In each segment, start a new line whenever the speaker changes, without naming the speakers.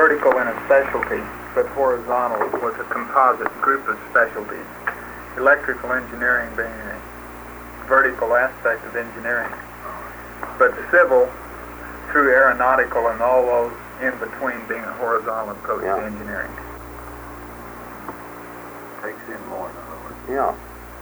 vertical in a specialty, but horizontal was a composite group of specialties. Electrical engineering being a vertical aspect of engineering, but civil through aeronautical and all those in between being a horizontal approach to engineering.
Takes in more, in other words.
Yeah.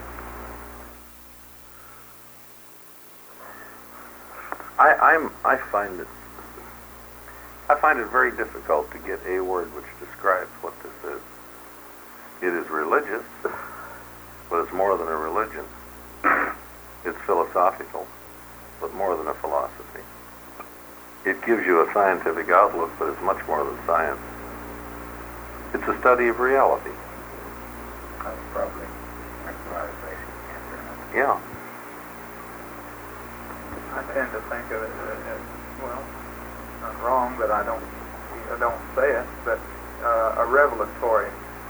I find it very difficult to get a word which describes what this is. It is religious, but it's more than a religion. It's philosophical, but more than a philosophy. It gives you a scientific outlook, but it's much more than science. It's a study of reality.
That's probably a lot of basic answer.
Yeah.
I tend to think of it as, well, not wrong, but I don't say it, but a revelatory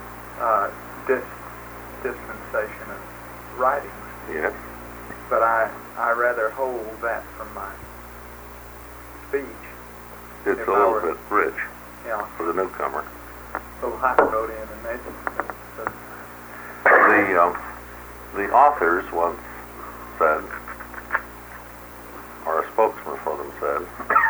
dispensation of writings.
Yes.
But I rather hold that from my speech.
It's
If
a
I
little
were-
bit rich
Yeah,
for the newcomer.
a little hyperbole in the nature.
The authors once said, or a spokesman for them said,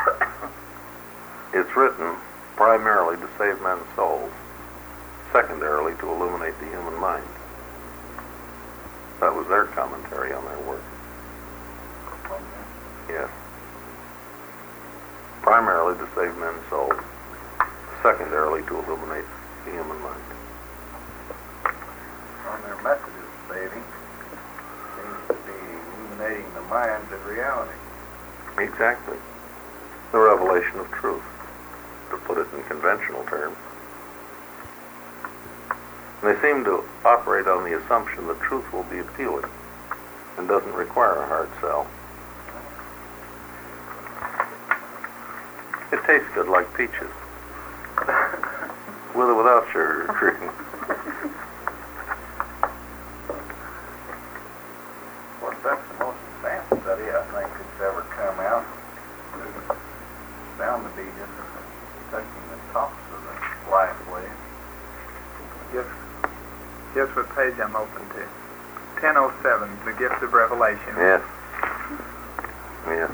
it's written primarily to save men's souls, secondarily to illuminate the human mind. That was their commentary on their work. Yes. Primarily to save men's souls, secondarily to illuminate the human mind.
On their method of saving seems to be illuminating the minds of reality.
Exactly. The revelation of truth, to put it in conventional terms. And they seem to operate on the assumption that truth will be appealing and doesn't require a hard sell. It tastes good like peaches, with or without sugar or cream.
Well, that's the most advanced study I think that's ever come out. It's bound to be just touching the tops of the life wave.
Guess what page I'm open to? 1007, The Gift of Revelation.
Yes. Yes.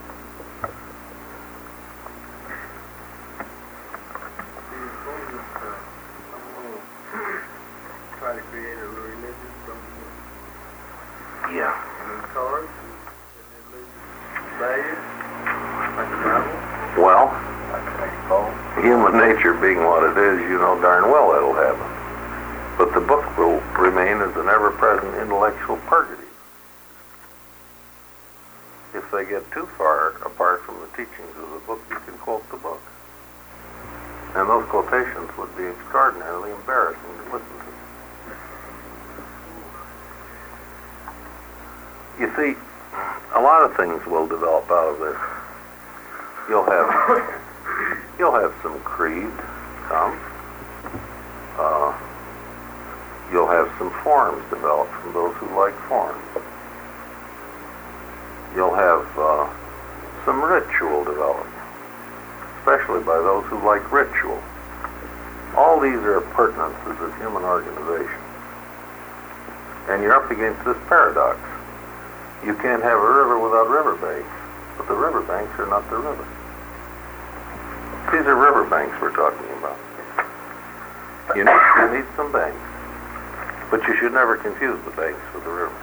Try to create a religion from
Yeah.
the cards and religious values, like the Bible,
Well,
like St. Paul.
human nature being what it is, you know darn well that'll happen. But the book will remain as an ever-present intellectual purgative. If they get too far apart from the teachings of the book, you can quote the book. And those quotations would be extraordinarily embarrassing to listen to. You see, a lot of things will develop out of this. You'll have some creed come. You'll have some forms develop from those who like forms. You'll have some ritual develop, especially by those who like ritual. All these are appurtenances of human organization. And you're up against this paradox. You can't have a river without riverbanks, but the riverbanks are not the river. These are riverbanks we're talking about. You need some banks, but you should never confuse the banks with the river.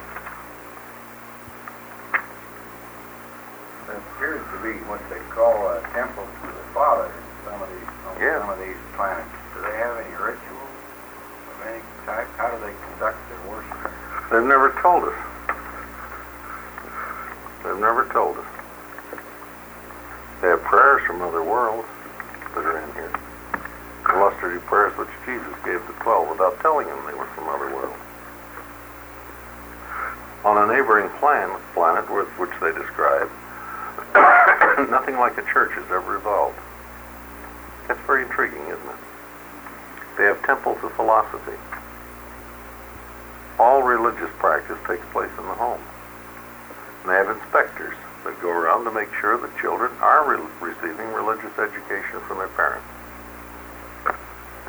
There appears to be what they call a temple to the Father in some of these, on some of these planets. Do they have any rituals of any type? How do they conduct their worship?
They've never told us. They've never told us. They have prayers from other worlds that are in here. Illustrative prayers which Jesus gave the 12 without telling them they were from other worlds. On a neighboring planet which they describe, nothing like a church has ever evolved. That's very intriguing, isn't it? They have temples of philosophy. All religious practice takes place in the home. And they have inspectors that go around to make sure that children are receiving religious education from their parents.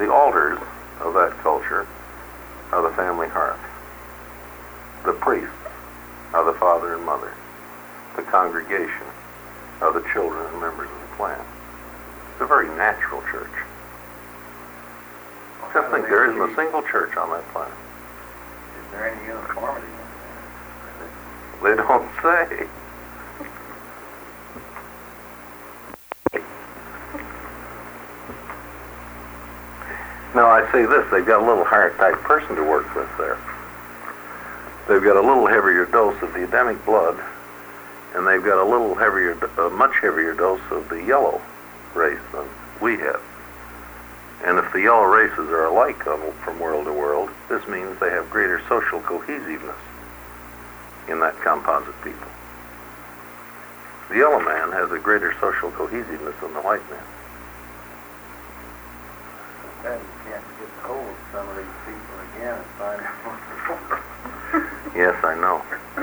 The altars of that culture are the family hearth. The priests are the father and mother. The congregation are the children and members of the clan. It's a very natural church. Just think, there isn't a single church on that planet.
Is there any uniformity in
They don't say. Now I say this, they've got a little higher type person to work with there. They've got a little heavier dose of the Adamic blood, and they've got a little heavier, much heavier dose of the yellow race than we have. And if the yellow races are alike from world to world, this means they have greater social cohesiveness in that composite people. The yellow man has a greater social cohesiveness than the white man.
that? You can't get hold of some of these people again and find out what they're for.
Yes, I know.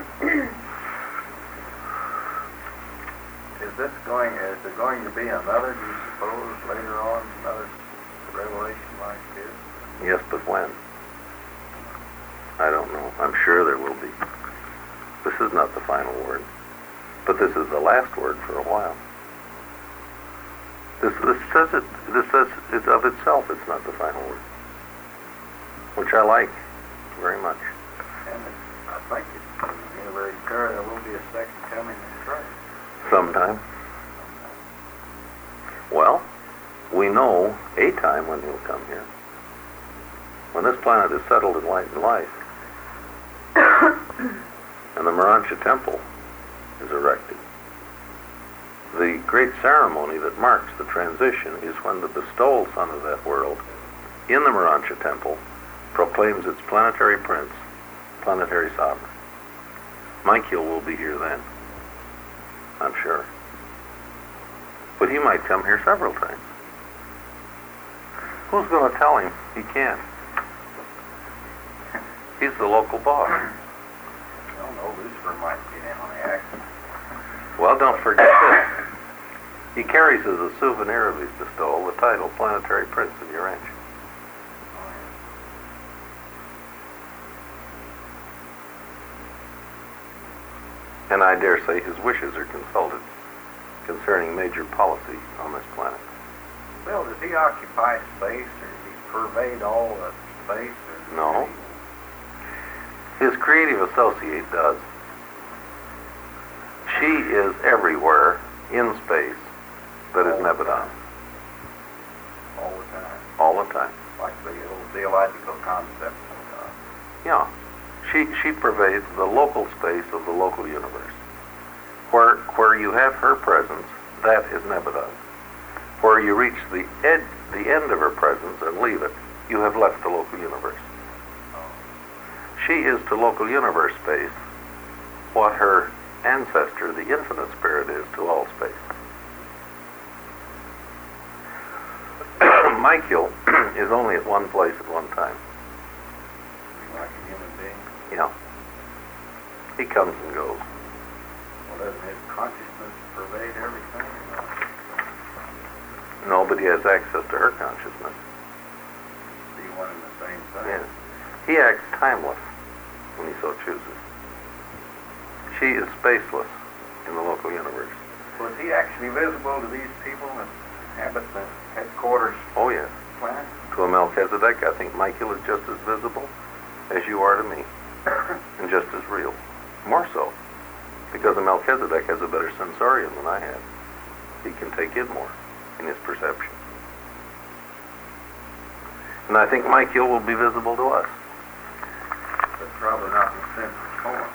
Is there going to be another, do you suppose, later on, another revelation like this?
Yes, but when? I don't know. I'm sure there will be. This is not the final word, but this is the last word for a while. This says it of itself. It's not the final word, which I like very much.
And I think it's very clear there will be a second coming of Christ.
Sometime. Well, we know a time when he'll come here. When this planet is settled in light and life, and the Morancha Temple is erected. The great ceremony that marks the transition is when the bestowal son of that world in the Morancha Temple proclaims its planetary prince, planetary sovereign. Michael will be here then, I'm sure. But he might come here several times. Who's going to tell him he can't? He's the local boss.
I don't know, Lucifer might get in on the act.
Well, don't forget this. He carries as a souvenir of his bestowal the title Planetary Prince of Urantia. And I dare say his wishes are consulted concerning major policy on this planet.
Well, does he occupy space, or does he pervade all of space? Or
No. His creative associate does. She is everywhere in space that is Nebadon.
All the time.
All the time.
Like the old theological concept.
Yeah. She pervades the local space of the local universe. Where you have her presence, that is Nebadon. Where you reach the end of her presence and leave it, you have left the local universe. She is to local universe space what her ancestor, the infinite spirit, is to all space. Michael is only at one place at one time.
Like a human being.
Yeah. He comes and goes.
Well, doesn't his consciousness pervade everything?
No, but he has access to her consciousness.
Be one and the same thing.
Yes. He acts timeless when he so chooses. She is spaceless in the local universe.
Was he actually visible to these people that inhabit the headquarters
Oh, yes.
planet?
To a Melchizedek, I think Michael is just as visible as you are to me, and just as real. More so, because a Melchizedek has a better sensorium than I have. He can take in more in his perception. And I think Michael will be visible to us.
But probably not in the sense of form.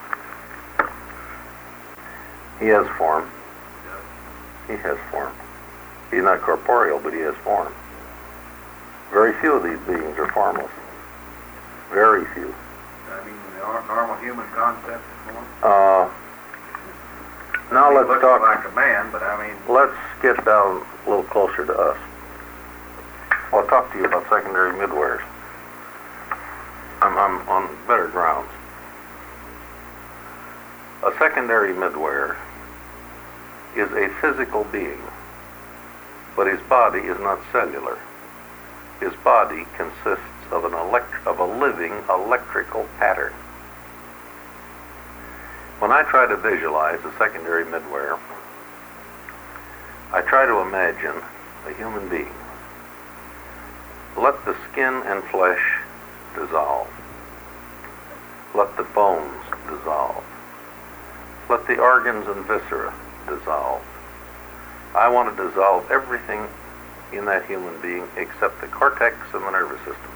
He has form. He has form. He's not corporeal, but he has form. Very few of these beings are formless. Very few.
I mean, the normal human concept of form.
Now
He
let's
looks
talk.
like a man, but I mean,
Let's get down a little closer to us. I'll talk to you about secondary midwares. I'm on better grounds. A secondary midware is a physical being, but his body is not cellular. his body consists of a living electrical pattern. When I try to visualize a secondary midware, I try to imagine a human being. Let the skin and flesh dissolve. Let the bones dissolve. Let the organs and viscera dissolve. I want to dissolve everything in that human being except the cortex and the nervous system.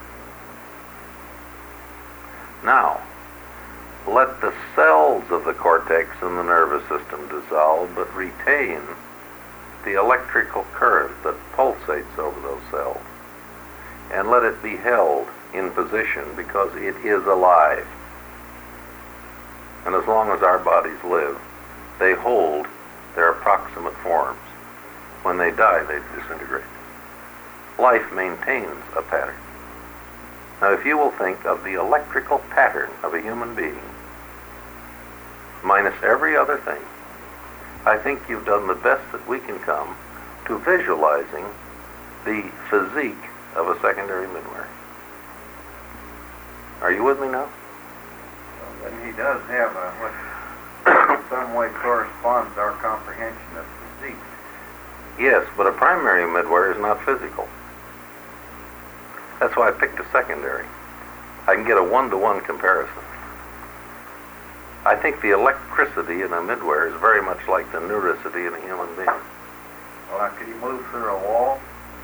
Now, let the cells of the cortex and the nervous system dissolve, but retain the electrical current that pulsates over those cells. And let it be held in position because it is alive. And as long as our bodies live, they hold their approximate forms. When they die, they disintegrate. Life maintains a pattern. Now, if you will think of the electrical pattern of a human being, minus every other thing, I think you've done the best that we can come to visualizing the physique of a secondary midware. Are you with me now?
Well, and he does have what in some way corresponds to our comprehension of physique.
Yes, but a primary midware is not physical. That's why I picked a secondary. I can get a one-to-one comparison. I think the electricity in a midware is very much like the neuricity in a human being.
Well, could he move through a wall?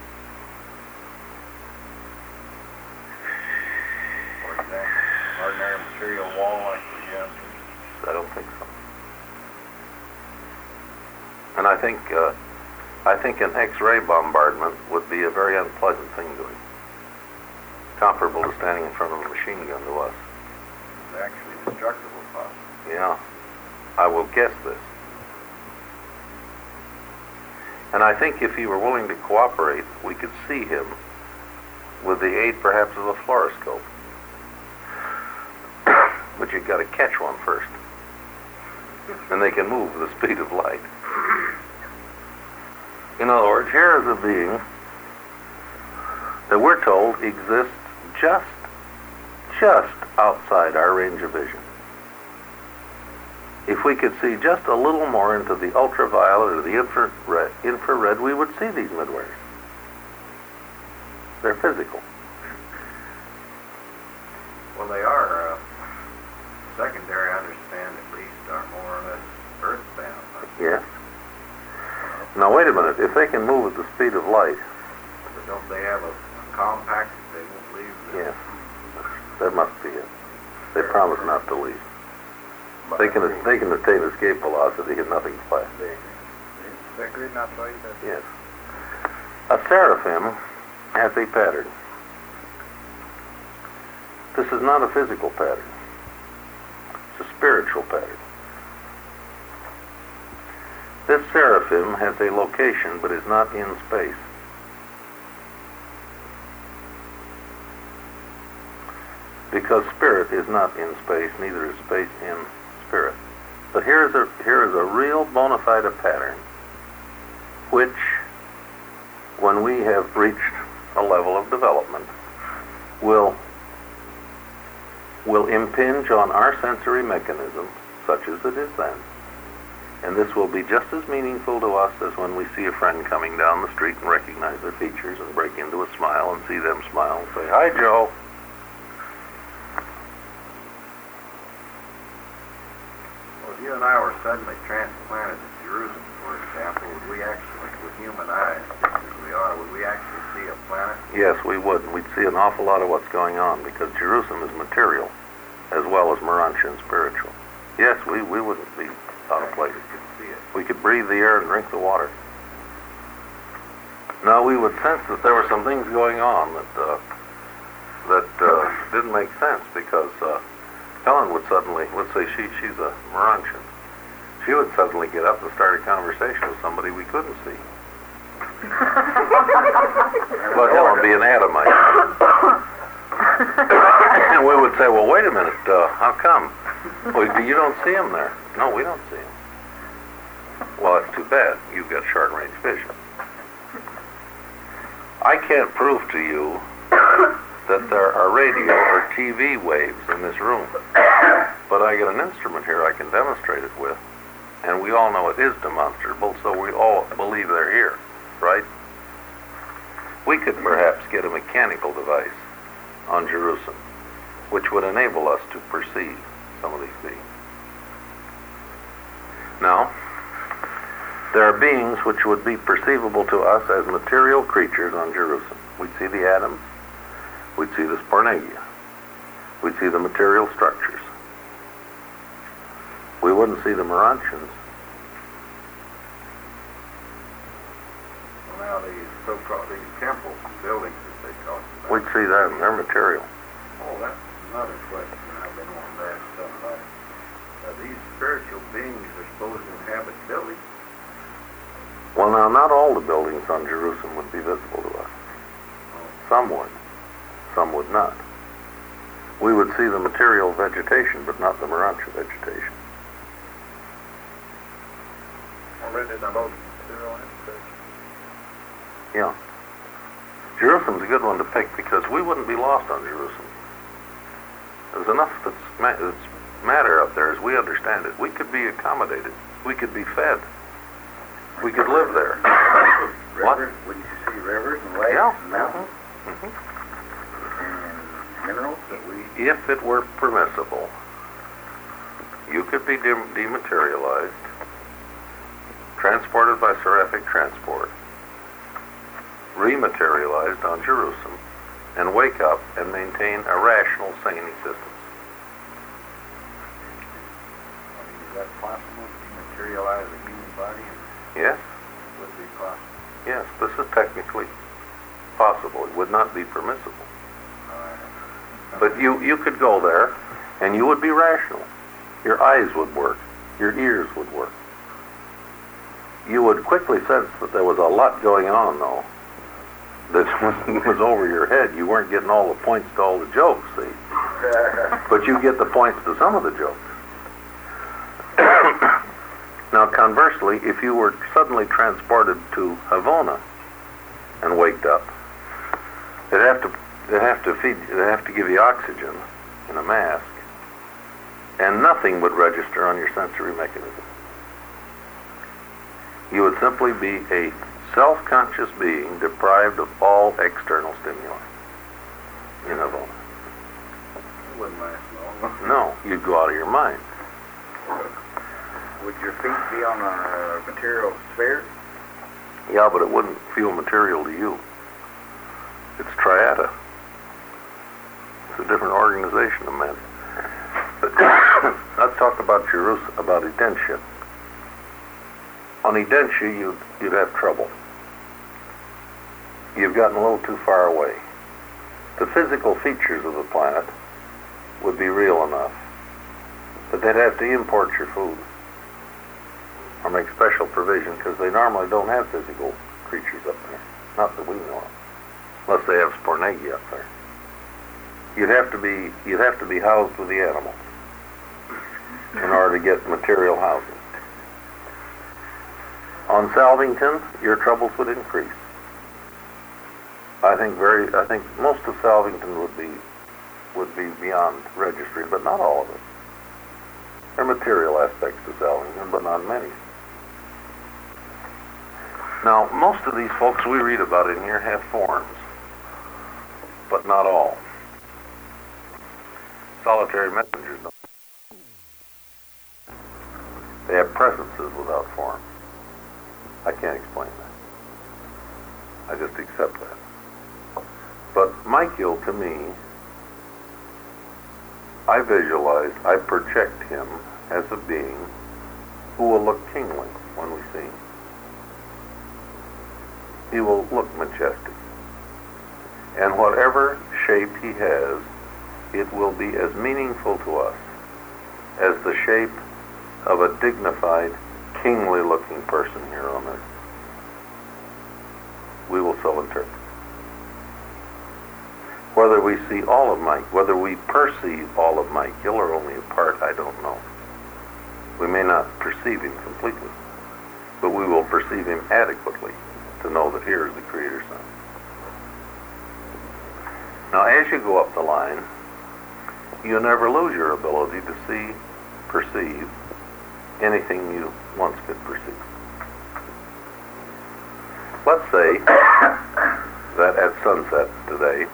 For example, ordinary material wall like the
I don't think so. And I think an X-ray bombardment would be a very unpleasant thing to him. Comparable to standing in front of a machine gun to us.
It's actually destructible, possibly.
Yeah, I will guess this. And I think if he were willing to cooperate, we could see him with the aid perhaps of a fluoroscope. But you've got to catch one first. And they can move with the speed of light. In other words, here is a being that we're told exists just outside our range of vision. If we could see just a little more into the ultraviolet or the infrared, we would see these midwares. They're physical.
Well, they are secondary, I understand, at least, are more or less earthbound. Huh?
Yes. Now, wait a minute. If they can move at the speed of light...
But don't they have a compact that they won't leave?
Yes. That must be it. They promise not to leave. They can attain escape velocity and nothing flat.
They agreed not to leave that.
Yes. A seraphim has a pattern. This is not a physical pattern. It's a spiritual pattern. This seraphim has a location but is not in space. Because spirit is not in space, neither is space in spirit. But here is a real bona fide pattern which, when we have reached a level of development, will impinge on our sensory mechanism, such as it is then. And this will be just as meaningful to us as when we see a friend coming down the street and recognize their features and break into a smile and see them smile and say, "Hi, Joe."
Well, if you and I were suddenly transplanted to Jerusalem, for example, would we actually, with human eyes, just as we are, would we actually see a planet?
Yes, we would. We'd see an awful lot of what's going on because Jerusalem is material as well as Morantian spiritual. Yes, we wouldn't be out of place. We could breathe the air and drink the water. No, we would sense that there were some things going on that didn't make sense because Helen would suddenly, let's say she's a Morantian, she would suddenly get up and start a conversation with somebody we couldn't see. But Helen would be an Adamite. And we would say, well, wait a minute, how come? Well, you don't see him there. No, we don't see him. Well, that's too bad. You've got short-range vision. I can't prove to you that there are radio or TV waves in this room, but I got an instrument here I can demonstrate it with, and we all know it is demonstrable, so we all believe they're here, right? We could perhaps get a mechanical device on Jerusalem, which would enable us to perceive some of these beings. Now, there are beings which would be perceivable to us as material creatures on Jerusalem. We'd see the atoms, we'd see the spornegia, we'd see the material structures. We wouldn't see the Merantians.
Well, now these so-called these temples and buildings that they talked about.
We'd see them, they're material.
Oh, that's another question I've been wanting to ask somebody. These spiritual beings are supposed to inhabit buildings?
Well, now, not all the buildings on Jerusalem would be visible to us. Some would. Some would not. We would see the material vegetation, but not the Merantia vegetation.
Already the most material vegetation.
Yeah. Jerusalem's a good one to pick because we wouldn't be lost on Jerusalem. There's enough that's matter up there as we understand it. We could be accommodated. We could be fed. We could live there.
Rivers? Wouldn't you see rivers and lakes and mountains? And minerals that we...
If it were permissible, you could be dematerialized, transported by seraphic transport, rematerialized on Jerusalem, and wake up and maintain a rational, sane existence.
Is that possible to materialize a human body?
Yes.
Would be possible.
Yes, this is technically possible. It would not be permissible. But you could go there, and you would be rational. Your eyes would work. Your ears would work. You would quickly sense that there was a lot going on, though, that was over your head. You weren't getting all the points to all the jokes, see? But you get the points to some of the jokes. Now, conversely, if you were suddenly transported to Havana and waked up, they'd have to give you oxygen in a mask, and nothing would register on your sensory mechanism. You would simply be a self-conscious being deprived of all external stimuli in Havana.
It wouldn't last long.
No, you'd go out of your mind.
Would your feet be on a material sphere?
Yeah, but it wouldn't feel material to you. It's triada. It's a different organization of men. Let's talk about Jerusalem, about Edentia. On Edentia, you'd have trouble. You've gotten a little too far away. The physical features of the planet would be real enough, but they'd have to import your food or make special provision because they normally don't have physical creatures up there. Not that we know of, unless they have spornegia up there. You'd have to be housed with the animals in order to get material housing. On Salvington, your troubles would increase. I think most of Salvington would be beyond registry, but not all of it. There are material aspects to Salvington, but not many. Now, most of these folks we read about in here have forms, but not all. Solitary messengers don't. They have presences without form. I can't explain that. I just accept that. But Michael, to me, I project him as a being who will look kingly when we see him. He will look majestic. And whatever shape he has, it will be as meaningful to us as the shape of a dignified, kingly-looking person here on earth. We will so interpret. Whether we see all of Mike, whether we perceive all of Michael or only a part, I don't know. We may not perceive him completely, but we will perceive him adequately to know that here is the Creator's Son. Now, as you go up the line, you never lose your ability to see, perceive anything you once could perceive. Let's say that at sunset today,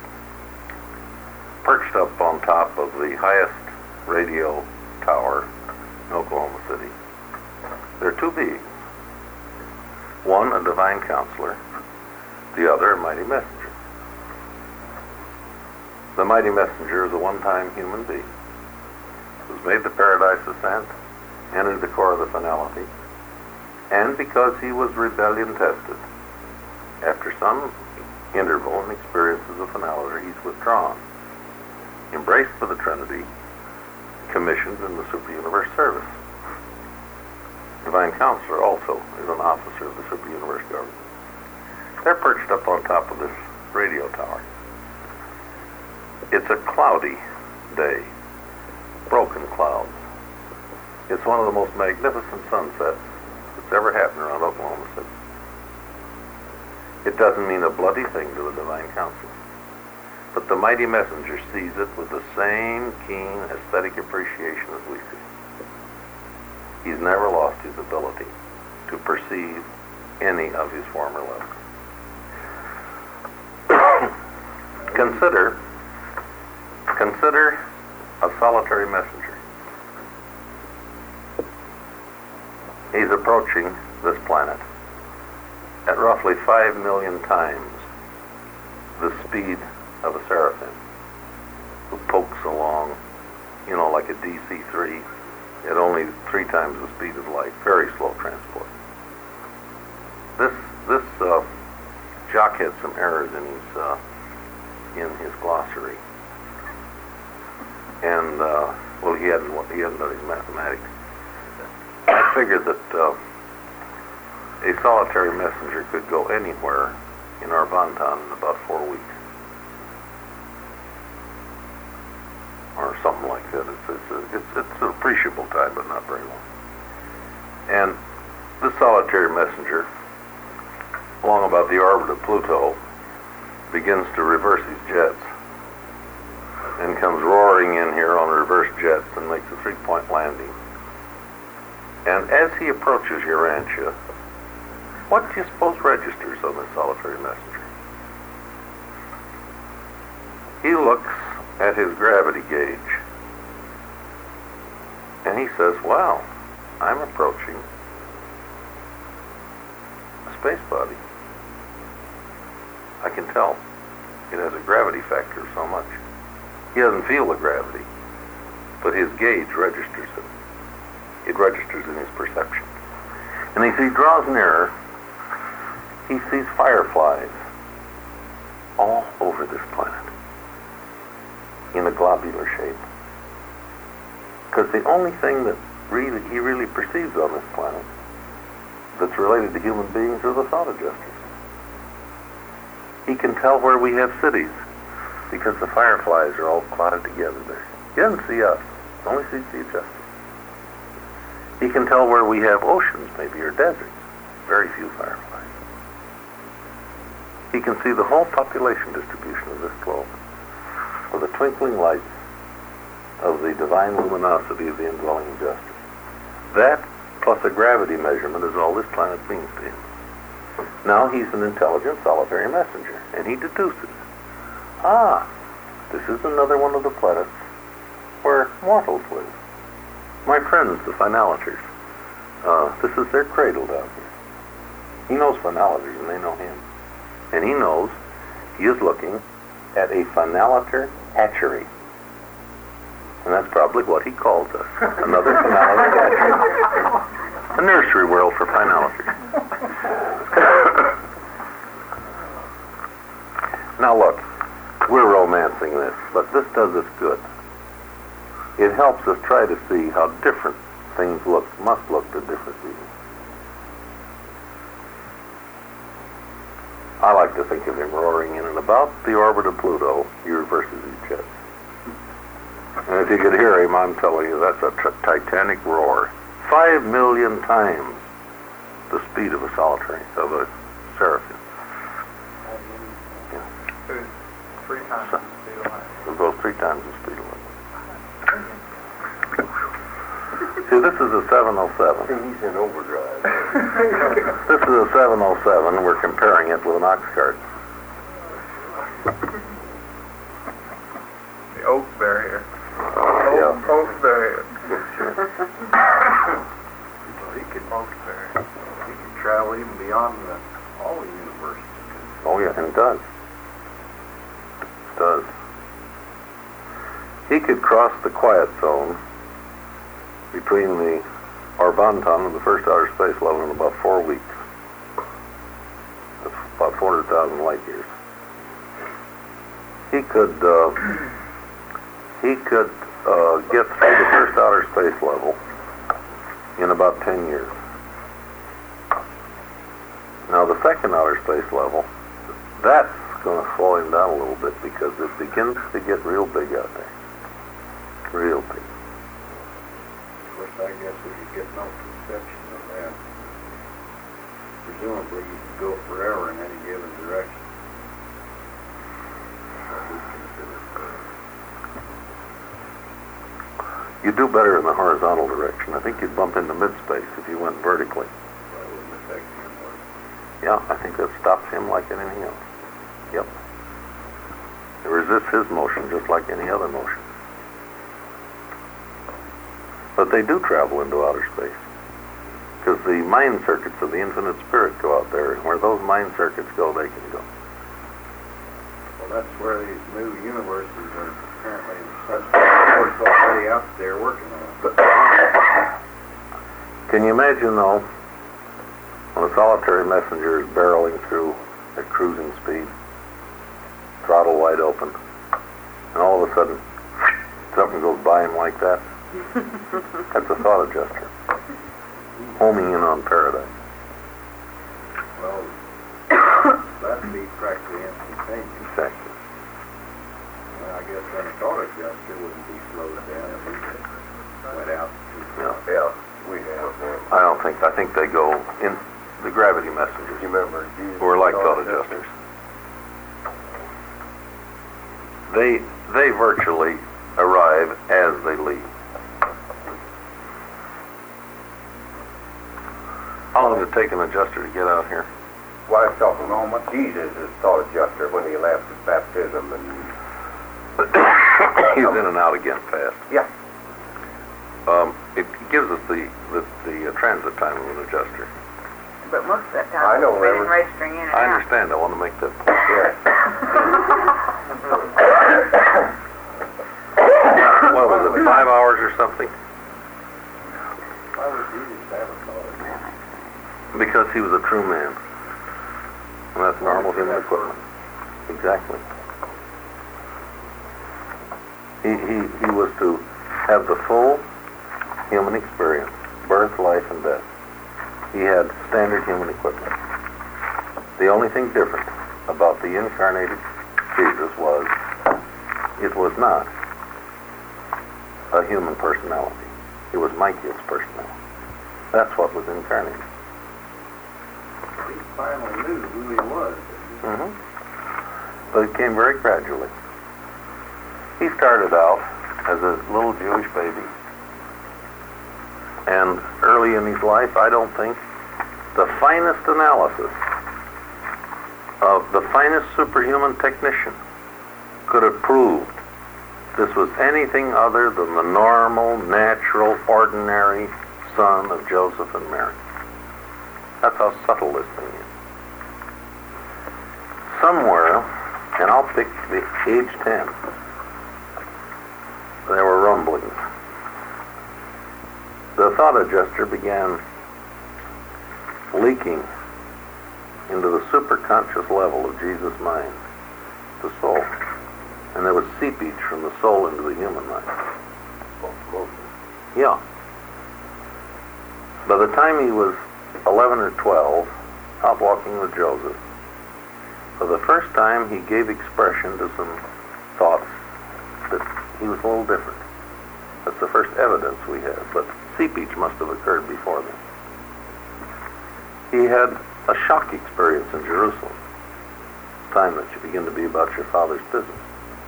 perched up on top of the highest radio tower in Oklahoma City, there are two beings. One, a divine counselor, the other, a mighty messenger. The mighty messenger is a one-time human being who's made the paradise ascent, entered the core of the finality, and because he was rebellion tested, after some interval and experiences of finality, he's withdrawn, embraced by the Trinity, commissioned in the super-universe service. Divine counselor also is an officer of the super-universe government. They're perched up on top of this radio tower. It's a cloudy day, broken clouds. It's one of the most magnificent sunsets that's ever happened around Oklahoma City. It doesn't mean a bloody thing to the divine counselor, but the mighty messenger sees it with the same keen aesthetic appreciation as we see. He's never lost his ability to perceive any of his former levels. Consider a solitary messenger. He's approaching this planet at roughly 5 million times the speed of a seraphim, who pokes along, like a DC-3 at only 3 times the speed of light. Very slow transport. This Jock had some errors in his glossary, and he hadn't done his mathematics. I figured that a solitary messenger could go anywhere in our Bantan in about 4 weeks, or something like that. It's an appreciable time, but not very long. And this solitary messenger, along about the orbit of Pluto, begins to reverse his jets and comes roaring in here on reverse jets and makes a 3-point landing. And as he approaches Urantia, what do you suppose registers on this solitary messenger? He looks at his gravity gauge and he says, wow, I'm approaching a space body. I can tell it has a gravity factor of so much. He doesn't feel the gravity, but his gauge registers it. It registers in his perception. And as he draws nearer, he sees fireflies all over this planet in a globular shape. Because the only thing that he really perceives on this planet that's related to human beings are the thought adjusters. He can tell where we have cities because the fireflies are all clotted together there. He doesn't see us, only sees the adjusters. He can tell where we have oceans, maybe, or deserts. Very few fireflies. He can see the whole population distribution of this globe with the twinkling lights of the divine luminosity of the indwelling justice. That, plus a gravity measurement, is all this planet means to him. Now he's an intelligent solitary messenger, and he deduces, this is another one of the planets where mortals live. My friends, the finaliters, this is their cradle down here. He knows finaliters, and they know him. And he knows he is looking at a finaliter hatchery. And that's probably what he calls us. Another finaliter hatchery. A nursery world for finaliters. Now look, we're romancing this, but this does us good. It helps us try to see how different things must look to different beings. I like to think of him roaring in and about the orbit of Pluto. He reverses his jets. And if you could hear him, I'm telling you, that's a titanic roar. 5 million times the speed of a solitary, of a seraphim.
Who's 3 times
It goes 3 times the speed limit. See, this is a 707.
He's in overdrive.
This is a 707. We're comparing it with an ox cart.
The oak barrier.
Yeah.
Oak barrier.
Well, he could travel even beyond all the universe.
Oh yeah, and it does. It does. He could cross the quiet zone between the Orvonton and the first outer space level in about 4 weeks. That's about 400,000 light years. He could get through the first outer space level in about 10 years. Now the second outer space level, that's going to slow him down a little bit because it begins to get real big out there. Real big.
Of course, I guess we could get no conception of that. Presumably, you could go forever in any given direction. What we consider correct.
You do better in the horizontal direction. I think you'd bump into mid-space if you went vertically.
That wouldn't affect him much.
Yeah, I think that stops him like anything else. Yep. It resists his motion just like any other motion. But they do travel into outer space. Because the mind circuits of the infinite spirit go out there, and where those mind circuits go, they can go.
Well, that's where these new universes are apparently already out there working on it.
Can you imagine, though, when a solitary messenger is barreling through at cruising speed, throttle wide open, and all of a sudden, something goes by him like that? That's a thought adjuster. Homing in on paradise.
Well, that'd be practically instantaneous.
Exactly.
Well, I guess then a thought adjuster wouldn't be slowed down if we went out.
Yeah, we have.
I think they go in the gravity messengers.
You remember Jesus?
Who are like thought adjusters. They virtually arrive as they leave. How long does it take an adjuster to get out here?
Well, I saw a moment. Jesus is thought adjuster when he left his baptism, and
He's in and out again fast.
yeah,
It gives us the transit time of an adjuster.
But most of that
I
time
know,
it's been
Reverend.
registering in and
I
out.
understand. I want to make that point.
yeah.
What was it, 5 hours or something?
Why would Jesus have a thought adjuster?
Because he was a true man. And that's normal human equipment. Exactly. He was to have the full human experience, birth, life, and death. He had standard human equipment. The only thing different about the incarnated Jesus was, it was not a human personality. It was Michael's personality. That's what was incarnated.
He finally knew who he was.
Mm-hmm. But it came very gradually. He started out as a little Jewish baby. And early in his life, I don't think the finest analysis of the finest superhuman technician could have proved this was anything other than the normal, natural, ordinary son of Joseph and Mary. That's how subtle this thing is. Somewhere, and I'll pick the age 10, there were rumblings. The thought adjuster began leaking into the superconscious level of Jesus' mind, the soul. And there was seepage from the soul into the human mind. Yeah. By the time he was 11 or 12, out walking with Joseph, for the first time he gave expression to some thoughts that he was a little different. That's the first evidence we have, but seepage must have occurred before then. He had a shock experience in Jerusalem. It's time that you begin to be about your Father's business.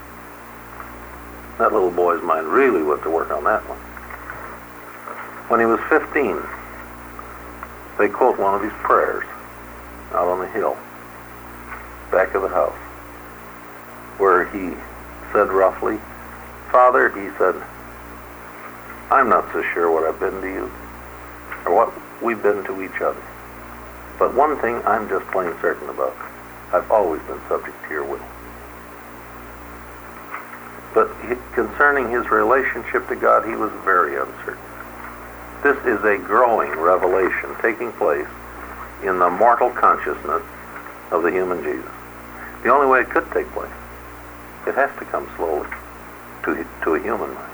That little boy's mind really went to work on that one. When he was 15, they quote one of his prayers out on the hill, back of the house, where he said roughly, "Father," he said, "I'm not so sure what I've been to you, or what we've been to each other. But one thing I'm just plain certain about. I've always been subject to your will." But concerning his relationship to God, he was very uncertain. This is a growing revelation taking place in the mortal consciousness of the human Jesus. The only way it could take place, it has to come slowly to a human mind.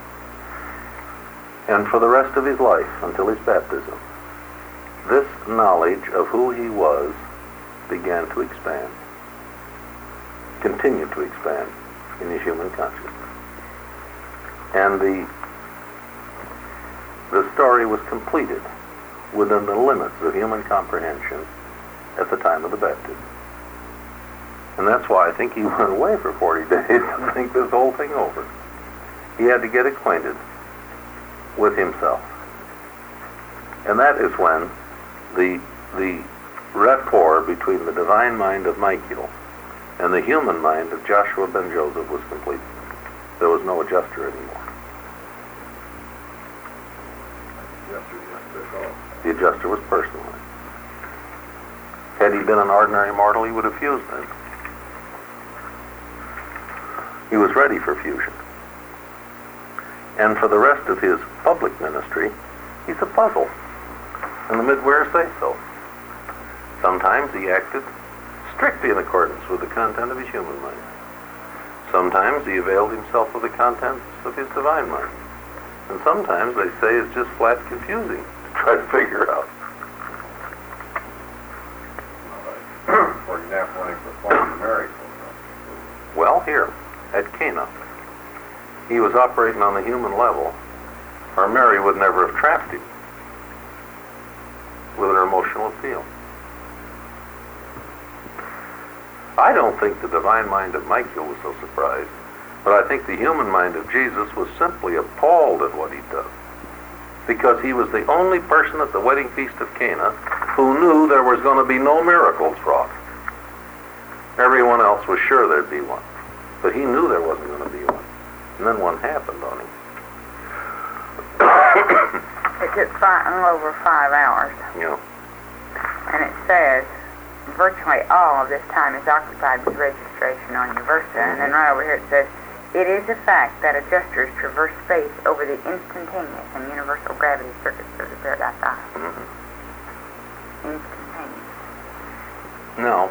And for the rest of his life, until his baptism, this knowledge of who he was began to expand, continued to expand in his human consciousness. And the story was completed within the limits of human comprehension at the time of the baptism. And that's why I think he went away for 40 days to think this whole thing over. He had to get acquainted with himself. And that is when the rapport between the divine mind of Michael and the human mind of Joshua ben Joseph was complete. There was no adjuster anymore. The adjuster was personalized. Had he been an ordinary mortal, he would have fused them. He was ready for fusion. And for the rest of his public ministry, he's a puzzle. And the midwives say so. Sometimes he acted strictly in accordance with the content of his human mind. Sometimes he availed himself of the contents of his divine mind. And sometimes they say it's just flat confusing to try to figure out.
For example, when he performed the miracle.
Well, here, at Cana, he was operating on the human level, or Mary would never have trapped him with her emotional appeal. I don't think the divine mind of Michael was so surprised, but I think the human mind of Jesus was simply appalled at what he'd done, because he was the only person at the wedding feast of Cana who knew there was going to be no miracles wrought. Everyone else was sure there'd be one, but he knew there wasn't going to be one. And then one happened on him.
It took over 5 hours.
Yeah.
And it says, virtually all of this time is occupied with registration on your Versa. And then right over here it says, it is a fact that adjusters traverse space over the instantaneous and universal gravity circuits of the Paradise Eye. Instantaneous.
No.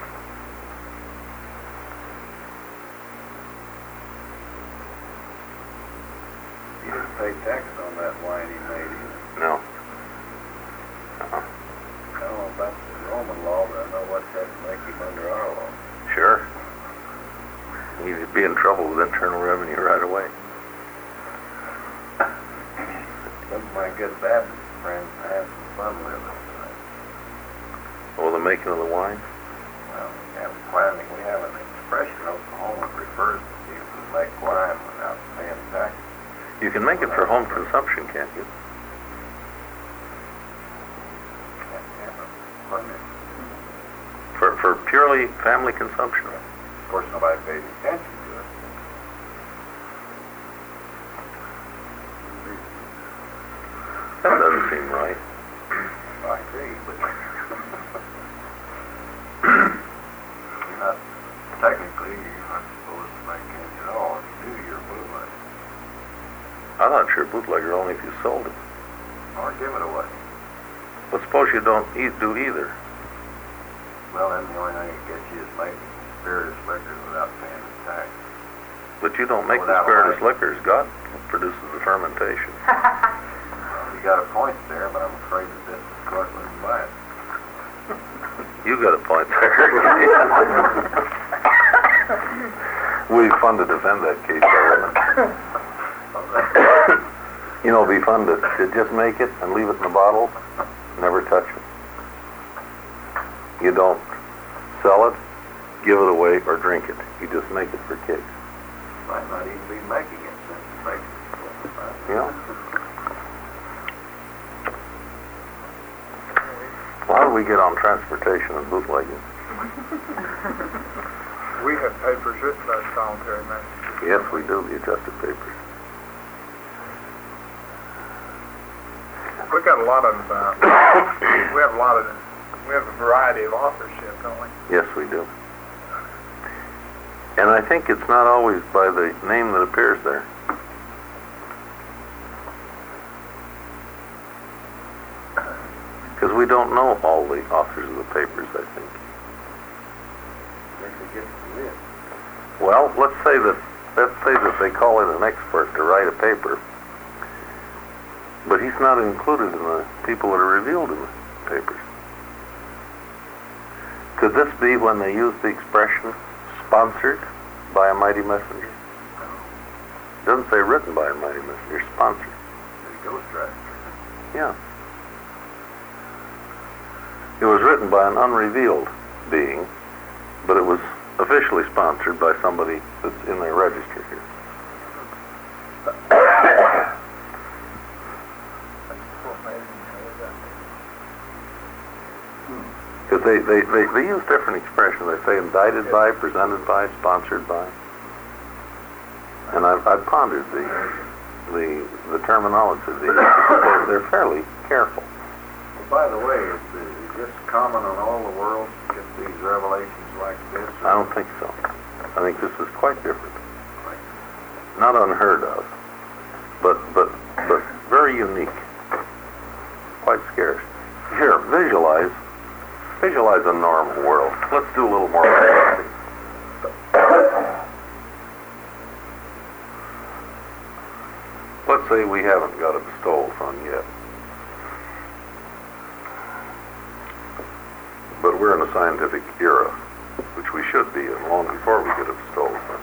He didn't pay tax on that wine he made either.
No.
I don't know about the Roman law, but I know what that would make him under our law.
Sure. He'd be in trouble with Internal Revenue right away.
Some of my good Baptist friends have some fun with it.
Oh, the making of the wine?
Well, we have an expression in Oklahoma that refers to people who make wine without paying tax.
You can make it for home consumption, can't you? For purely family consumption.
Of course, nobody pays attention to it.
That doesn't seem right.
I agree, but you're not, technically, you're not supposed to make any at all. If you do, you're bootleg.
I thought you're a bootlegger only if you sold it.
Or give it away.
But suppose you don't do either.
Well, then the only thing that gets you is making spirituous liquors without paying the tax.
But you don't make the
Without
spirituous
light.
liquors. God produces the fermentation.
Well, you got a point there, but I'm afraid that this court wouldn't buy it.
You got a point there. We'd be fun to defend that case, though, wouldn't it? You know, it'd be fun to just make it and leave it in the bottle, never touch it. You don't sell it, give it away, or drink it. You just make it for kicks.
might not even be making it since the paper.
Yeah. How do we get on transportation and bootlegging?
We have papers written by solitary messages.
Yes, we do, the adjusted papers.
We got a lot of, we have a variety of authorship, don't we?
Yes, we do. And I think it's not always by the name that appears there. Because we don't know all the authors of the papers, I think. Well, let's say that they call in an expert to write a paper, but he's not included in the people that are revealed in the papers. Could this be when they use the expression sponsored by a mighty messenger? It doesn't say written by a mighty messenger, sponsored.
There's ghostwriter.
Yeah. It was written by an unrevealed being, but it was officially sponsored by somebody that's in their register here. Because they use different expressions. They say indicted by, presented by, sponsored by. And I've pondered the terminology. They're fairly careful.
Well, by the way, is this common on all the world to get these revelations like this?
I don't think so. I think this is quite different. Not unheard of, but very unique. Quite scarce. Here, visualize a normal world. Let's do a little more fantasy. Let's say we haven't got a bestowal fund yet. But we're in a scientific era, which we should be in long before we get a bestowal fund.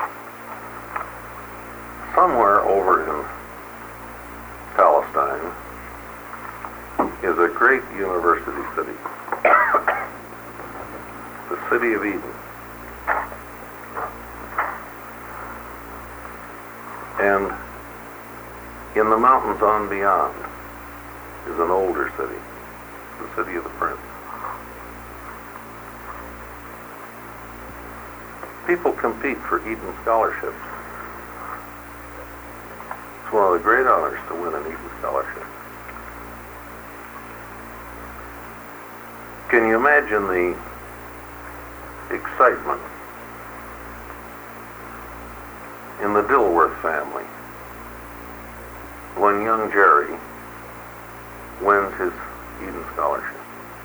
Somewhere over in Palestine is a great university city. The city of Eden. And in the mountains on beyond is an older city, the city of the prince. People compete for Eden scholarships. It's one of the great honors to win an Eden scholarship. Can you imagine the excitement in the Dilworth family when young Jerry wins his Eden scholarship?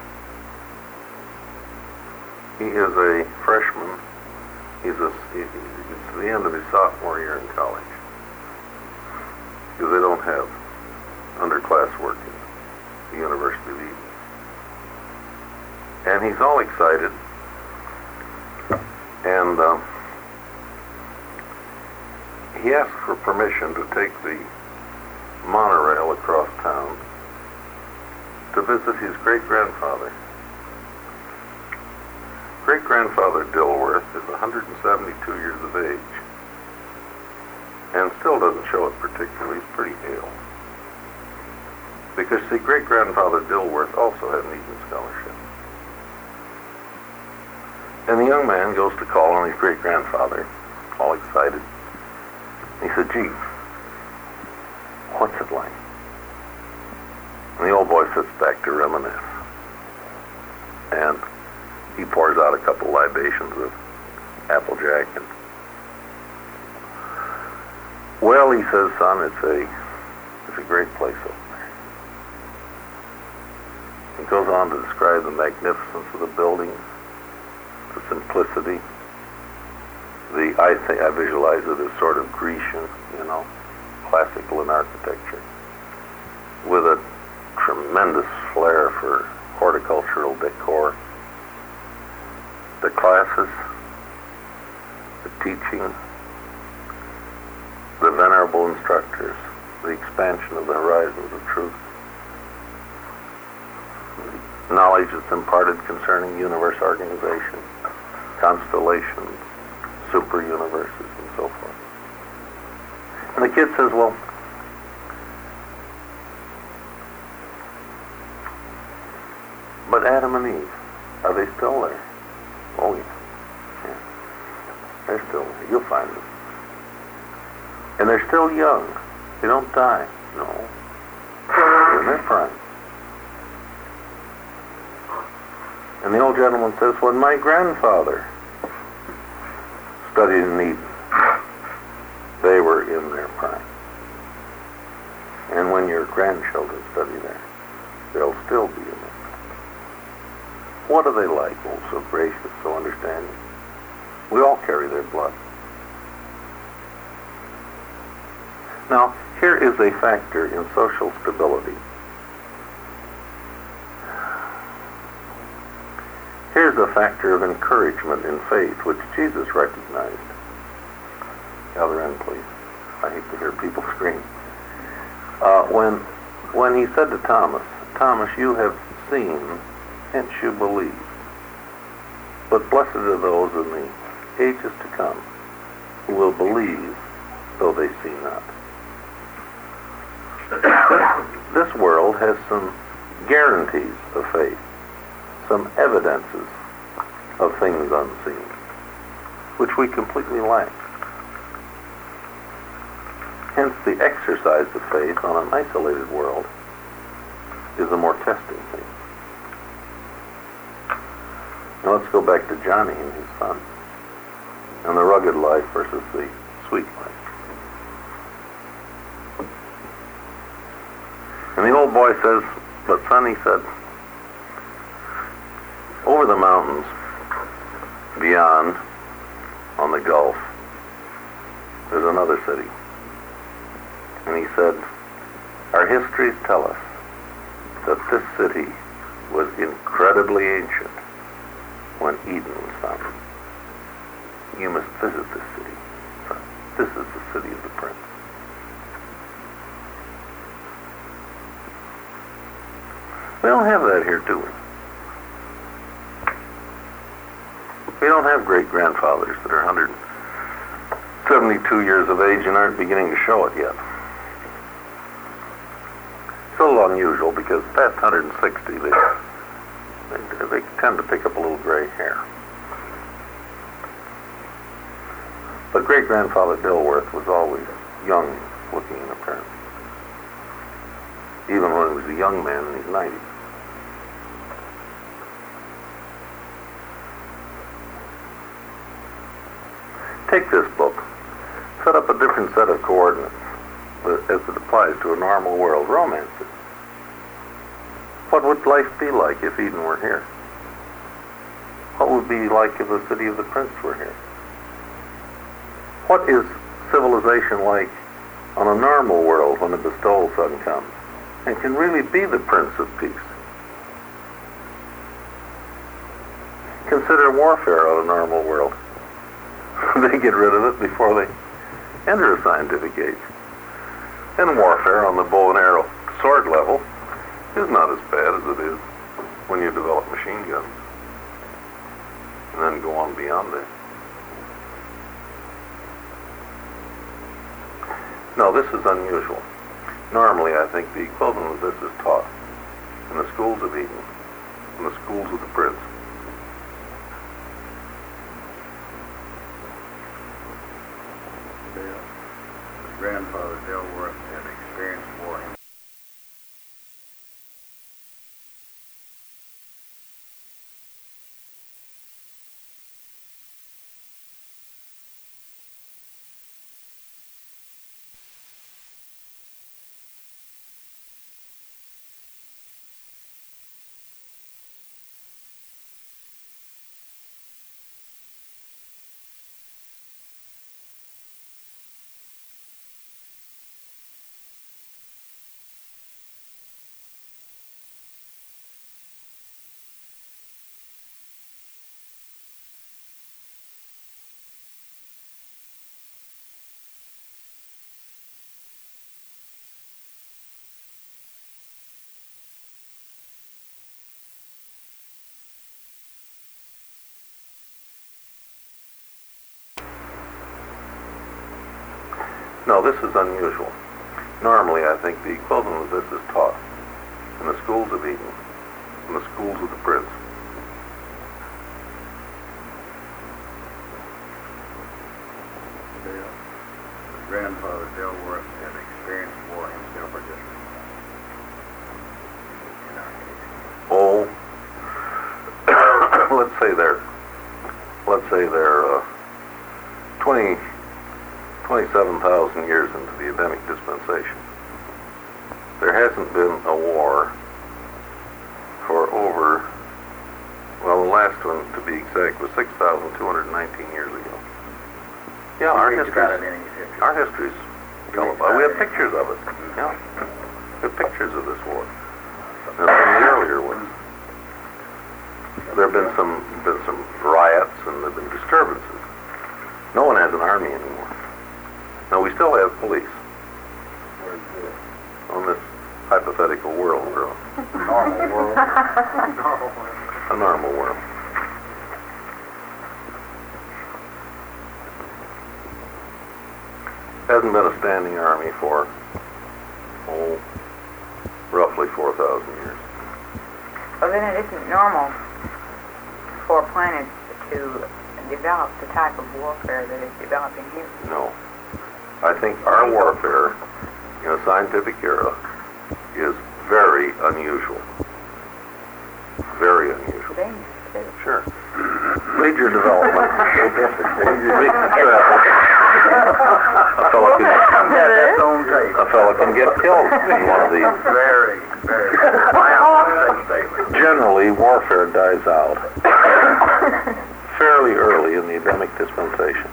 He is a freshman. It's the end of his sophomore year in college, because they don't have underclass work at the University of Eden. And he's all excited, and he asks for permission to take the monorail across town to visit his great-grandfather. Great-grandfather Dilworth is 172 years of age, and still doesn't show it particularly. He's pretty ill. Because, see, great-grandfather Dilworth also had an Eden scholarship. And the young man goes to call on his great-grandfather, all excited. He said, "Gee, what's it like?" And the old boy sits back to reminisce. And he pours out a couple libations of Applejack. And, "Well," he says, "son, it's a great place over there." He goes on to describe the magnificence of the buildings, the simplicity. I visualize it as sort of Grecian, classical in architecture, with a tremendous flair for horticultural decor. The classes, the teaching, the venerable instructors, the expansion of the horizons of truth, knowledge that's imparted concerning universe organization, constellations, super universes and so forth. And the kid says, well, but Adam and Eve, are they still there? Oh, yeah. They're still there. You'll find them. And they're still young. They don't die. No. They're in their prime. And the old gentleman says, when my grandfather studied in Eden, they were in their prime. And when your grandchildren study there, they'll still be in their prime. What are they like? Oh, so gracious, so understanding. We all carry their blood. Now, here is a factor in social stability. Here's a factor of encouragement in faith, which Jesus recognized. The other end, please. I hate to hear people scream. When he said to Thomas, Thomas, you have seen, hence you believe. But blessed are those in the ages to come who will believe, though they see not. This world has some guarantees of faith, some evidences of things unseen, which we completely lack. Hence, the exercise of faith on an isolated world is a more testing thing. Now let's go back to Johnny and his son, and the rugged life versus the sweet life. And the old boy says, but son, he said, over the mountains, beyond, on the Gulf, there's another city. And he said, our histories tell us that this city was incredibly ancient when Eden was founded. You must visit this city. This is the city of the prince. We don't have that here, do we? We don't have great-grandfathers that are 172 years of age and aren't beginning to show it yet. It's a little unusual because past 160, they tend to pick up a little gray hair. But great-grandfather Dilworth was always young looking in appearance, even when he was a young man in his 90s. Take this book, set up a different set of coordinates as it applies to a normal world, romances. What would life be like if Eden were here? What would it be like if the city of the prince were here? What is civilization like on a normal world when the bestowal sun comes and can really be the Prince of Peace? Consider warfare on a normal world. They get rid of it before they enter a scientific age. And warfare on the bow and arrow sword level is not as bad as it is when you develop machine guns and then go on beyond that. No, this is unusual. Normally, I think the equivalent of this is taught in the schools of Eden, in the schools of the prince.
Grandfather Dilworth had experience for him.
No, this is unusual. Normally, I think the equivalent of this is taught in the schools of Eden, in the schools of the Prince.
Grandfather Dilworth had experienced war himself, or just in our case?
Oh, let's say they're 27,000 years into the Edenic dispensation. There hasn't been a war for over, well, the last one, to be exact, was 6,219 years ago. Yeah, our history's televised. We have pictures of it. Yeah, we have pictures of this war. And some of the earlier ones. There have been some riots and there have been disturbances. No one has an army anymore. Now we still have police on this hypothetical world we're on.
Normal world.
A normal world. Hasn't been a standing army for, roughly 4,000 years.
Well, then it isn't normal for planets to develop the type of warfare that is developing here.
No. I think our warfare in a scientific era is very unusual. Very unusual.
Dangerous, too.
Sure. Major development. A fellow can get killed in one of these.
Very, very.
Generally, warfare dies out fairly early in the Edenic dispensation.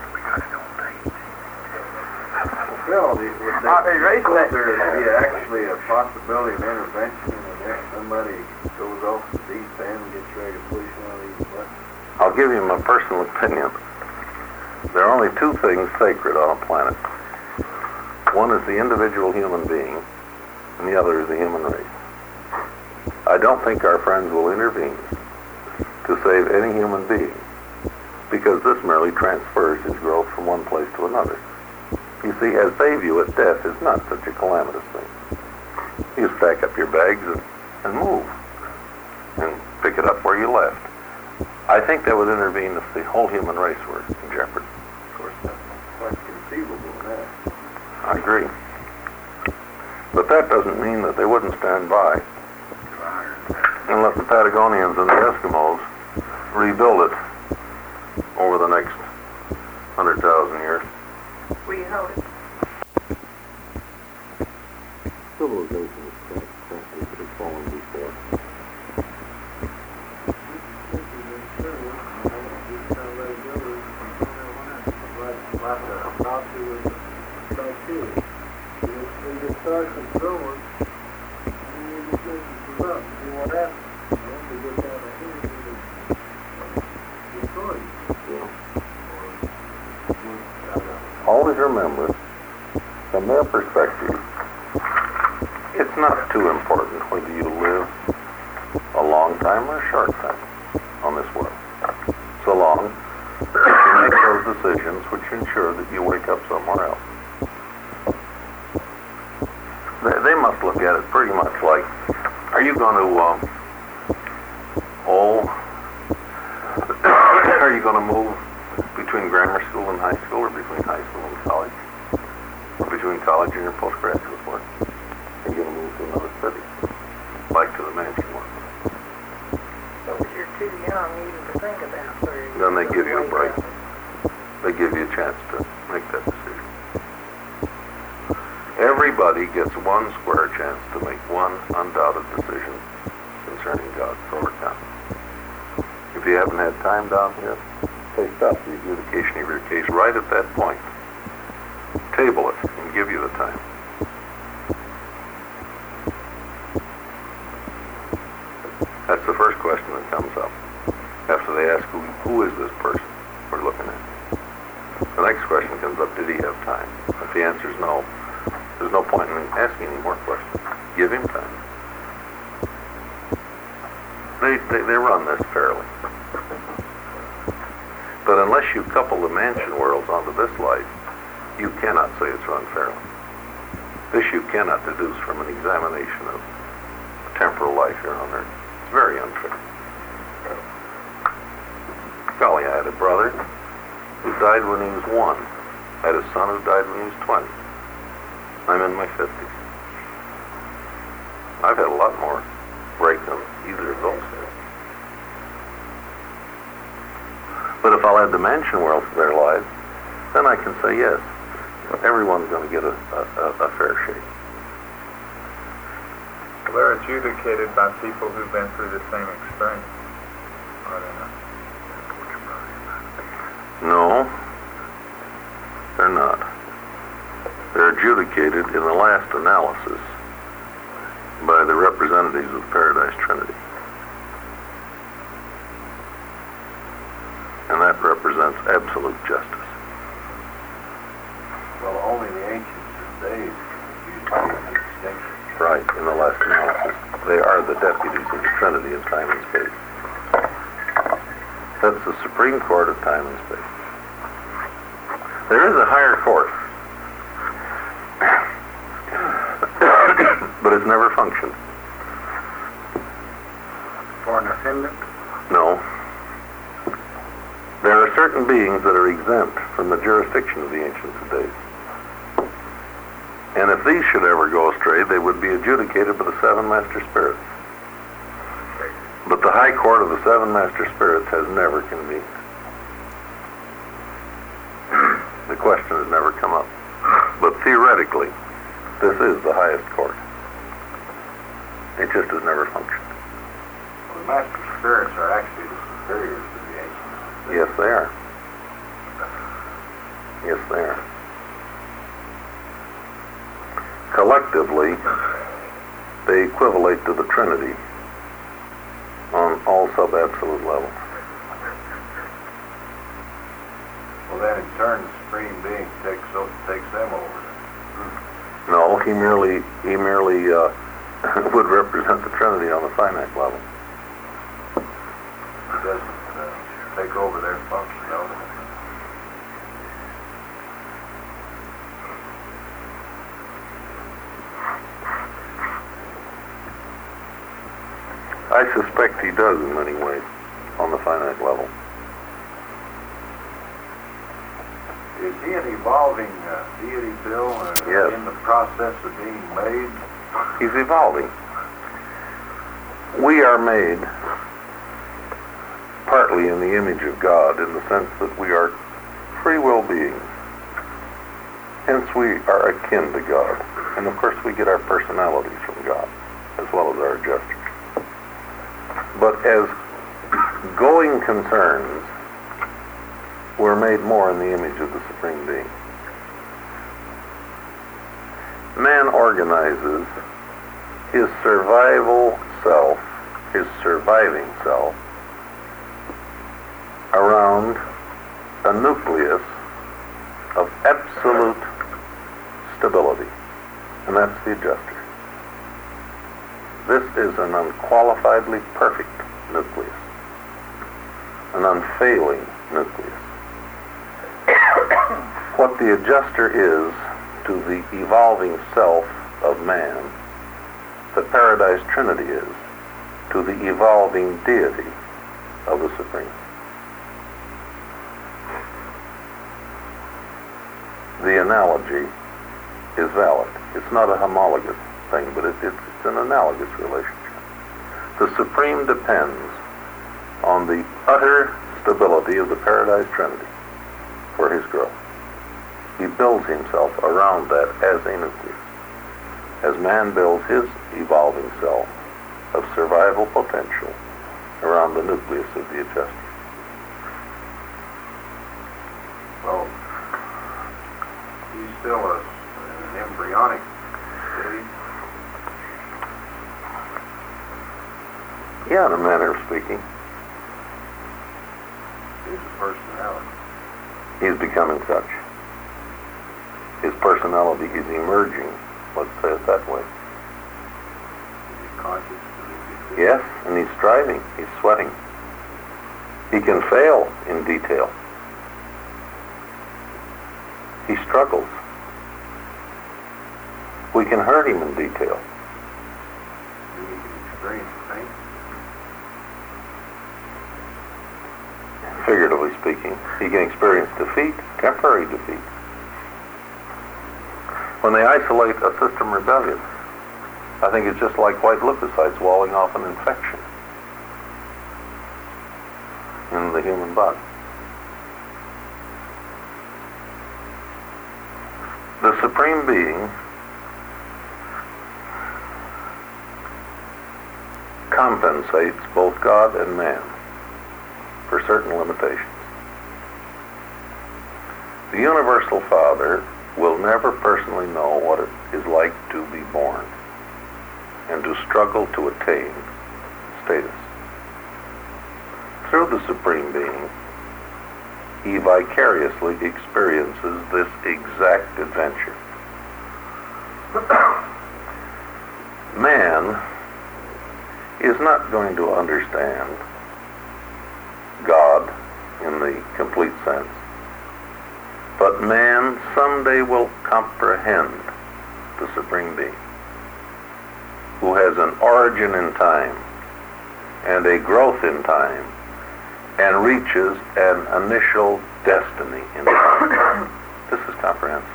Well, would there be actually a possibility of intervention in the next somebody goes off the deep end and gets ready to push one of these buttons?
I'll give you my personal opinion. There are only two things sacred on a planet. One is the individual human being, and the other is the human race. I don't think our friends will intervene to save any human being, because this merely transfers his growth from one place to another. You see, as they view it, death is not such a calamitous thing. You just pack up your bags and move, and pick it up where you left. I think that would intervene if the whole human race were in jeopardy.
Of course, that's quite conceivable now.
I agree. But that doesn't mean that they wouldn't stand by and let the Patagonians and the Eskimos rebuild it over the next 100,000 years.
We hope.
Civilization is practically fallen before. Always remember, from their perspective, it's not too important whether you live a long time or a short time on this world, so long as you make those decisions which ensure that you wake up somewhere else. They must look at it pretty much like, are you going to, are you going to move between grammar school and high school, or between high school and college, or between college and your postgraduate work? Are you going to move to another city, like to the mansion work?
So if you're too young even to think about where you're
Then they give you a break.
going.
They give you a chance to make that decision. Everybody gets one square chance to make one undoubted decision concerning God for God. If you haven't had time down here, take up the adjudication of your case right at that point. Table it and give you the time. That's the first question that comes up after they ask, who is this person we're looking at? The next question comes up, did he have time? If the answer is no, there's no point in asking any more questions. Give him time. They run this fairly. But unless you couple the mansion worlds onto this life, you cannot say it's run fairly. This you cannot deduce from an examination of temporal life here on earth. It's very unfair. Golly, I had a brother who died when he was 1. I had a son who died when he was 20. I'm in my 50s. I've had a lot more break than either of those guys. But if I'll add the mansion wealth to their lives, then I can say yes, everyone's going to get a fair shake.
Well, they're adjudicated by people who've been through the same experience. I don't know.
No, they're not. They're adjudicated in the last analysis by the representatives of Paradise Trinity. And that represents absolute justice.
Well, only the ancients of days use the distinction.
Right, in the last analysis. They are the deputies of the Trinity of time and space. That's the Supreme Court of time and space. There is a higher court, but it's never functioned.
For an offendant?
No. There are certain beings that are exempt from the jurisdiction of the ancients of days. And if these should ever go astray, they would be adjudicated by the 7 master spirits. But the high court of the 7 master spirits has never convened. The question has never come up. But theoretically, this is the highest court. It just has never functioned.
Well, the master spirits are actually the superiors to the ancients.
Yes, they are. Yes, they are. Collectively, they equivalate to the Trinity on all sub-absolute levels.
Well, then in turn, the Supreme Being takes them over.
No, he merely would represent the Trinity on the finite level.
He doesn't take over their function, no.
I suspect he does in many ways on the finite level.
Is he an evolving deity, Bill,
Yes.
in the process of being made?
He's evolving. We are made partly in the image of God in the sense that we are free will beings. Hence we are akin to God. And of course we get our personalities from God as well as our adjusters. But as going concerns, we're made more in the image of the Supreme Being. Man organizes his survival self, his surviving self, around a nucleus of absolute stability, and that's the adjuster. This is an unqualifiedly perfect nucleus, an unfailing nucleus. What the adjuster is to the evolving self of man, the Paradise Trinity is to the evolving deity of the Supreme. The analogy is valid. It's not a homologous thing, but it's an analogous relationship. The Supreme depends on the utter stability of the Paradise Trinity for his growth. He builds himself around that as a nucleus. As man builds his evolving self of survival potential around the nucleus of the adjuster.
Well, he's still an embryonic stage.
Yeah, in a manner of speaking.
He's a personality.
He's becoming such. His personality is emerging, let's say it that way.
Is he conscious?
Yes, and he's striving, he's sweating. He can fail in detail. He struggles. We can hurt him in detail.
You can experience pain.
Figuratively speaking, he can experience defeat, temporary defeat. When they isolate a system rebellion, I think it's just like white leukocytes walling off an infection in the human body. The Supreme Being compensates both God and man for certain limitations. The Universal Father will never personally know what it is like to be born and to struggle to attain status. Through the Supreme Being, he vicariously experiences this exact adventure. Man is not going to understand God in the complete sense, but man someday will comprehend the Supreme Being, who has an origin in time and a growth in time and reaches an initial destiny in time. This is comprehensible.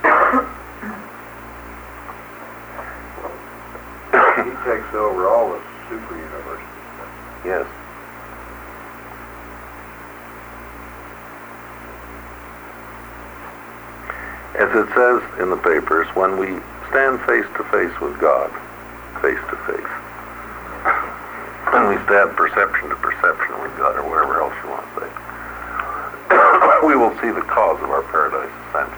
He takes over all the super universes.
Yes. As it says in the papers, when we stand face to face with God, face to face, when we stand perception to perception with God, or whatever else you want to say, we will see the cause of our paradise ascent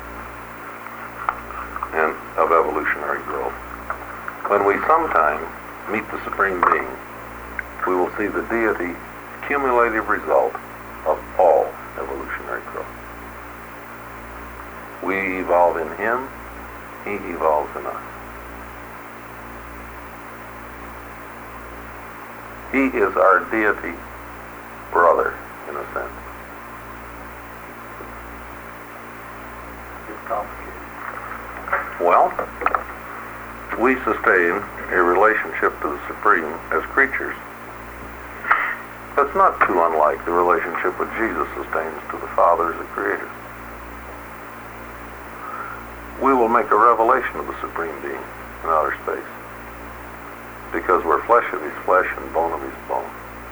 and of evolutionary growth. When we sometime meet the Supreme Being, we will see the deity cumulative result of all evolutionary growth. We evolve in him, he evolves in us. He is our deity brother, in a sense.
It's complicated.
Well, we sustain a relationship to the Supreme as creatures that's not too unlike the relationship that Jesus sustains to the Father as a creator. We will make a revelation of the Supreme Being in outer space, because we're flesh of his flesh and bone of his bone.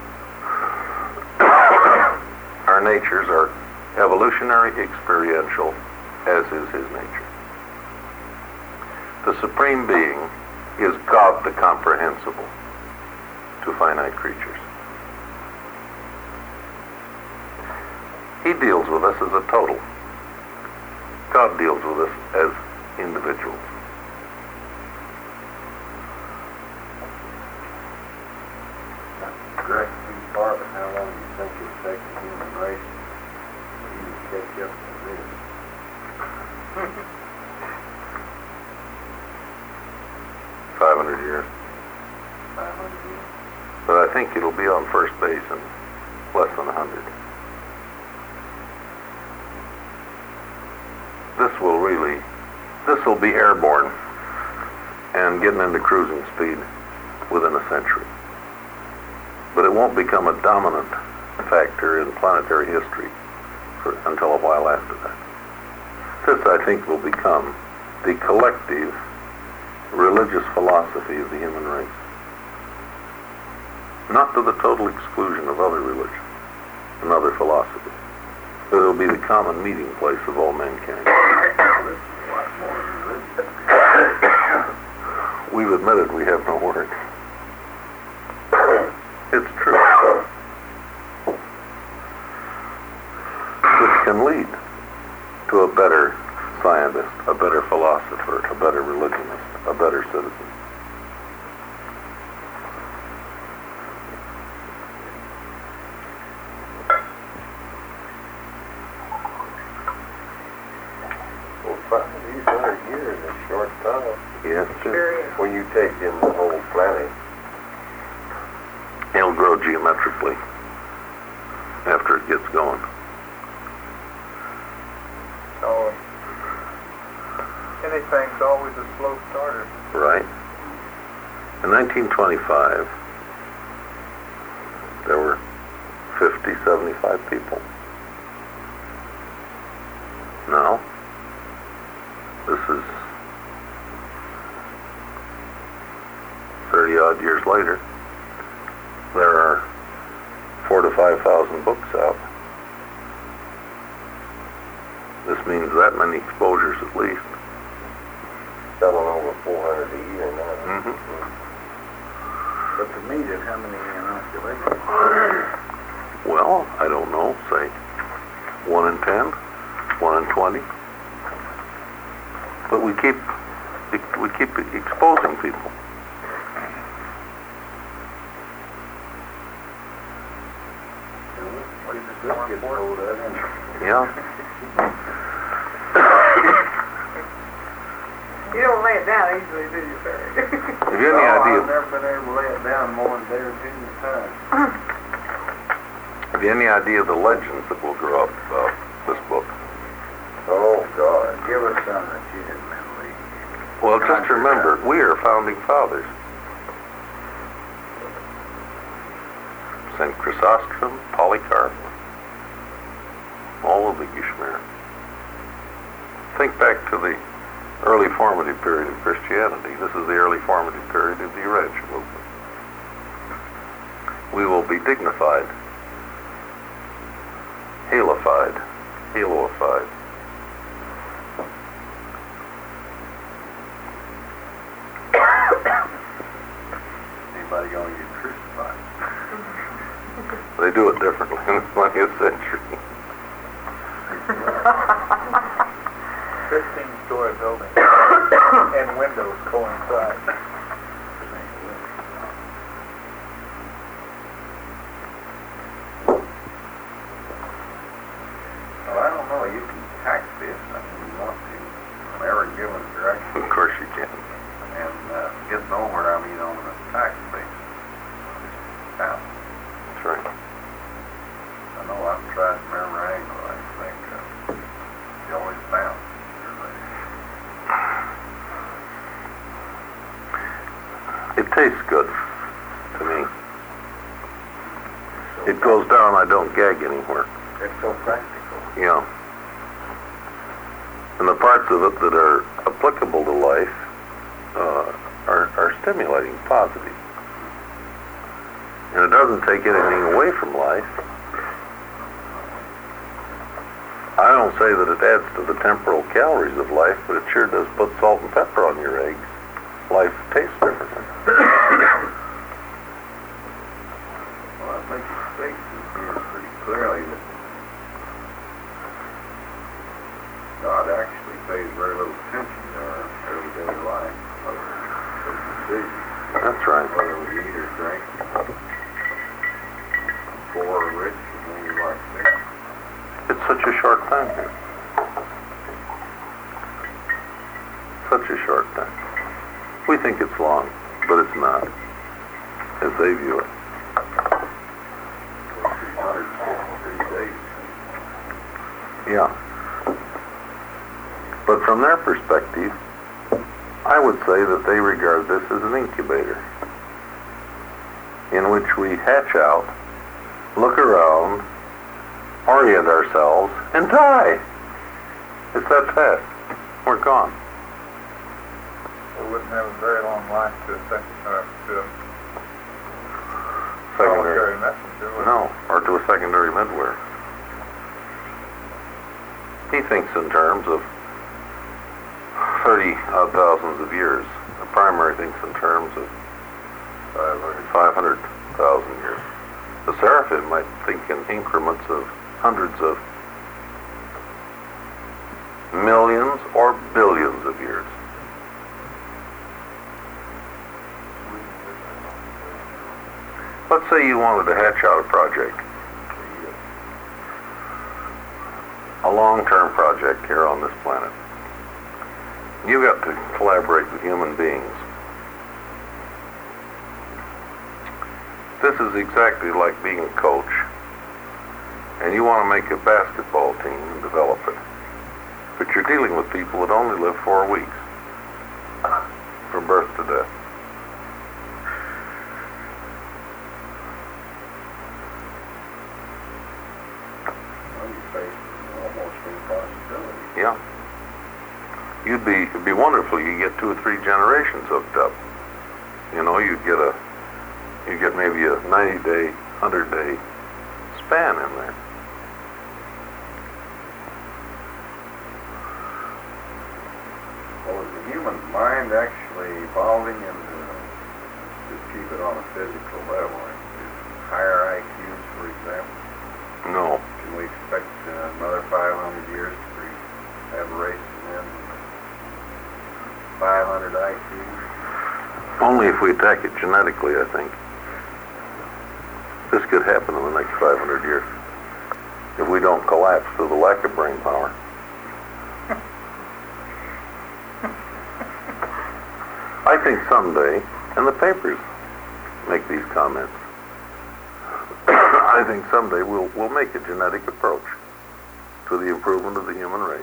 Our natures are evolutionary, experiential, as is his nature. The Supreme Being is God the comprehensible to finite creatures. He deals with us as a total. God deals with us as individuals.
Correct too far, but how long do you think it'll take the human race to even catch up to this?
500 years.
500 years?
But I think it'll be on first base in less than 100. This will be airborne and getting into cruising speed within a century. But it won't become a dominant factor in planetary history until a while after that. This, I think, will become the collective religious philosophy of the human race. Not to the total exclusion of other religions and other philosophies, but it will be the common meeting place of all mankind. We've admitted we have no words. It's true. Which can lead to a better scientist, a better philosopher, a better religionist, a better citizen.
Well, 500 years is a short time.
Yes,
Sure is.
When you take in the whole planet,
it'll grow geometrically after it gets going.
So
Anything's always a slow starter.
right? In 1925, there were 50, 75 people. Now, this is 30 odd years later, there are 4,000 to 5,000 books out. This means that many exposures at least.
Selling over 400 a year now.
But to me, there's how many inoculations?
Well, I don't know, say 1 in 10, 1 in 20. But we keep exposing people.
What is this gets hold of?
Yeah.
You don't lay it down easily, do you, sir?
Have you any idea?
I've never been able to lay it down more than a day or two at a time.
Have you any idea the legends that will grow up about this book?
Oh, God. Give us some that you didn't believe.
Well, just remember, we are founding fathers. St. Chrysostom, Polycarp, all of the Ishmael. Think back to the early formative period of Christianity. This is the early formative period of the Urantia movement. We will be dignified, haloified.
Anybody gonna get crucified?
They do it differently in the 20th century.
15-story building and windows coincide.
Well, I don't know. You can tax this if you want to from every given direction.
Of course you can.
And get nowhere, I mean, on the tax base. Now,
That's right.
I know I've tried from every angle. I think you always found.
It tastes good to me. It goes down, I don't gag anywhere.
It's so practical.
Yeah. And the parts of it that are applicable to life are stimulating, positive. And it doesn't take anything away from life. I don't say that it adds to the temporal calories of life, but it sure does put salt and pepper on your eggs. Life tastes differently.
Well, I think it states in here pretty clearly that God actually pays very little attention to our everyday life, our decisions,
That's right.
whether we eat or drink, poor or rich, and maybe like this.
It's such a short time here. Such a short time. We think it's long, but it's not, as they view it.
363 days.
Yeah. But from their perspective, I would say that they regard this as an incubator in which we hatch out, look around, orient ourselves, and die. It's that fast. We're gone.
We wouldn't have a very long life to a
Secondary.
solitary messenger. would we?
No, or to a secondary midware. He thinks in terms of 30-odd thousands of years. The primary thinks in terms of 500,000 years. The seraphim might think in increments of hundreds of millions or billions of years. Let's say you wanted to hatch out a project, a long-term project here on this planet. You've got to collaborate with human beings. This is exactly like being a coach, and you want to make a basketball team and develop it. But you're dealing with people that only live 4 weeks. birth to death.
Well, you face almost impossibility.
Yeah. It'd be wonderful. You get 2 or 3 generations hooked up. You know, you'd get maybe a 90-day, 100-day span in there.
Well, is the human mind actually evolving into, to keep it on a physical level, higher IQs, for example?
No.
Can we expect another 500 years to have a race in 500 IQs?
Only if we attack it genetically, I think. This could happen in the next 500 years. If we don't collapse through the lack of brain power. I think someday, and the papers make these comments, I think someday we'll make a genetic approach to the improvement of the human race.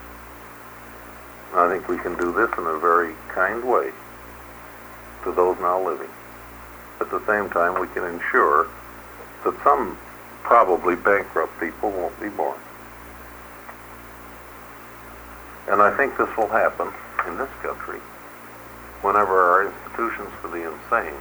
I think we can do this in a very kind way to those now living. At the same time, we can ensure that some probably bankrupt people won't be born. And I think this will happen in this country whenever our institutions for the insane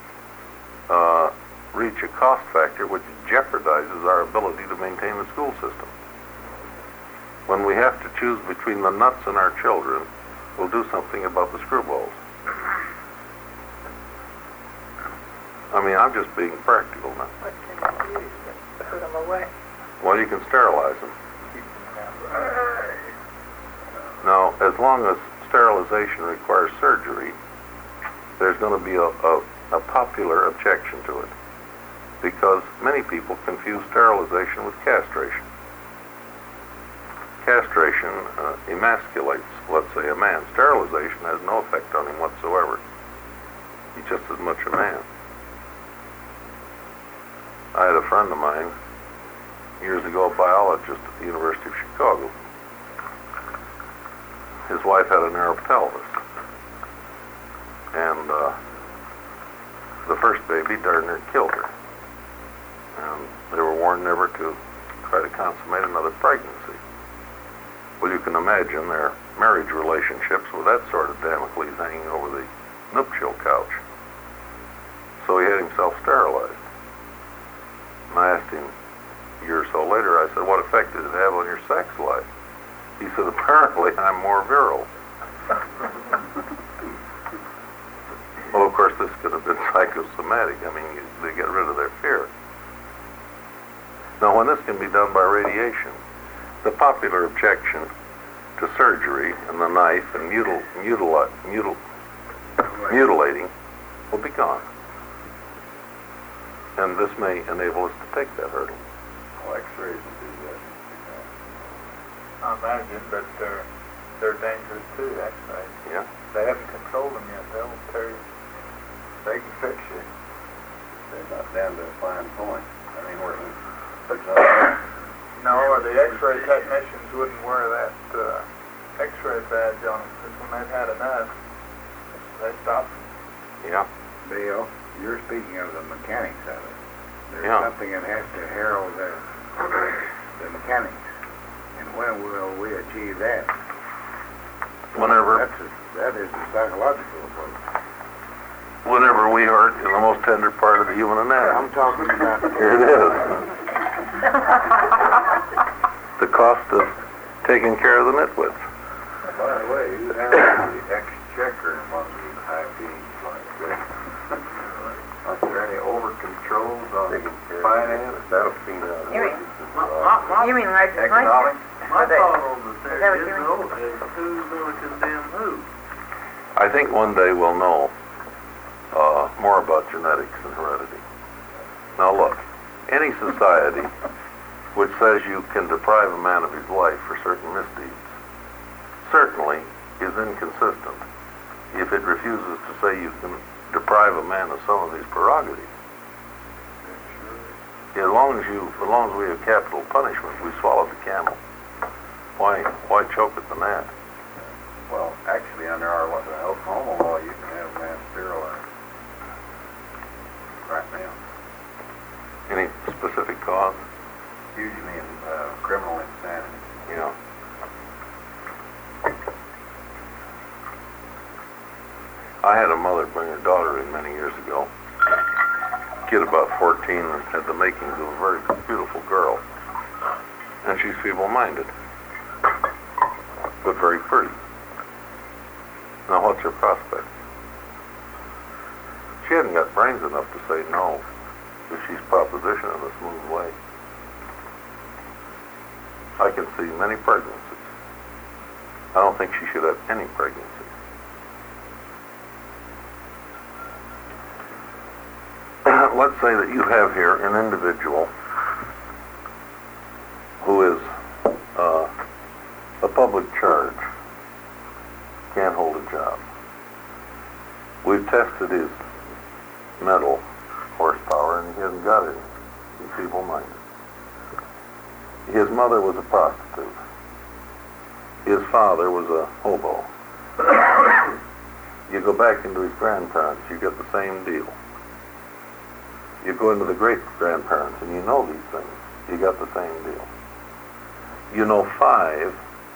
reach a cost factor which jeopardizes our ability to maintain the school system. When we have to choose between the nuts and our children, we'll do something about the screwballs. I mean, I'm just being practical now.
What can you do? Put them away.
Well, you can sterilize them. Now, as long as sterilization requires surgery, there's going to be a popular objection to it, because many people confuse sterilization with castration. Castration emasculates, let's say, a man. Sterilization has no effect on him whatsoever. He's just as much a man. I had a friend of mine years ago, a biologist at the University of Chicago. His wife had a narrow pelvis, and the first baby darn near killed her. And they were warned never to try to consummate another pregnancy. Well, you can imagine their marriage relationships with that sort of Damocles hanging over the nuptial couch. So he had himself sterilized. And I asked him a year or so later, I said, what effect did it have on your sex life? He said, apparently I'm more virile. Well, of course, this could have been psychosomatic. I mean, they get rid of their fear. Now, when this can be done by radiation, the popular objection to surgery and the knife and mutilating will be gone. And this may enable us to take that hurdle.
Well, X-rays will do that.
I imagine, but they're dangerous too, X-rays.
Yeah.
They haven't controlled them yet. They'll tear you. They can fix you.
They're not down to a fine point. I mean,
No, or the X-ray technicians wouldn't wear that X-ray badge on them, because when they've had enough, they stop.
Yeah.
Bill, you're speaking of the mechanics of it. There's
Yeah.
something that has to herald the mechanics. And when will we achieve that?
Whenever
That is a psychological approach.
whenever we hurt in the most tender part of the human anatomy.
I'm talking about
Here it is. The cost of taking care of the nitwits.
By the way, you have the exchequer among these high beings like this. Aren't there any over-controls on finance?
You mean legislation?
Economics?
My thought on the
Is
thing
that what
is,
you
who's going to condemn who?
I think one day we'll know more about genetics and heredity. Now look, any society which says you can deprive a man of his life for certain misdeeds certainly is inconsistent if it refuses to say you can deprive a man of some of his prerogatives. As long as we have capital punishment, we swallow the camel. Why choke at the gnat?
Well, actually, under our Oklahoma law, you can have
I had a mother bring her daughter in many years ago. Kid about 14 and had the makings of a very beautiful girl. And she's feeble-minded, but very pretty. Now what's her prospect? She hadn't got brains enough to say no if she's propositioned in a smooth way. I can see many pregnancies. I don't think she should have any pregnancy. Let's say that you have here an individual who is a public charge, can't hold a job. We've tested his mental horsepower and he hasn't got any. He's feeble-minded. His mother was a prostitute. His father was a hobo. You go back into his grandparents, you get the same deal. You go into the great-grandparents and you know these things, you got the same deal. You know 5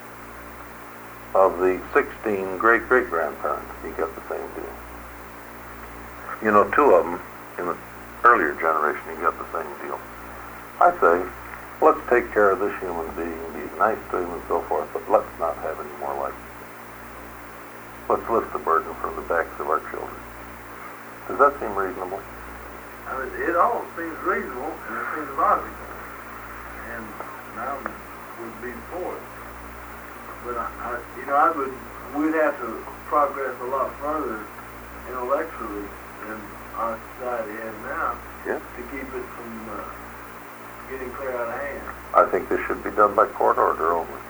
of the 16 great-great-grandparents, you get the same deal. You know 2 of them in the earlier generation, you get the same deal. I say, let's take care of this human being, be nice to him and so forth, but let's not have any more like him. Let's lift the burden from the backs of our children. Does that seem reasonable?
I mean, it all seems reasonable and it seems logical, and I would be for it. But we'd have to progress a lot further intellectually than our society has now to keep it from getting clear out of hand.
I think this should be done by court order only.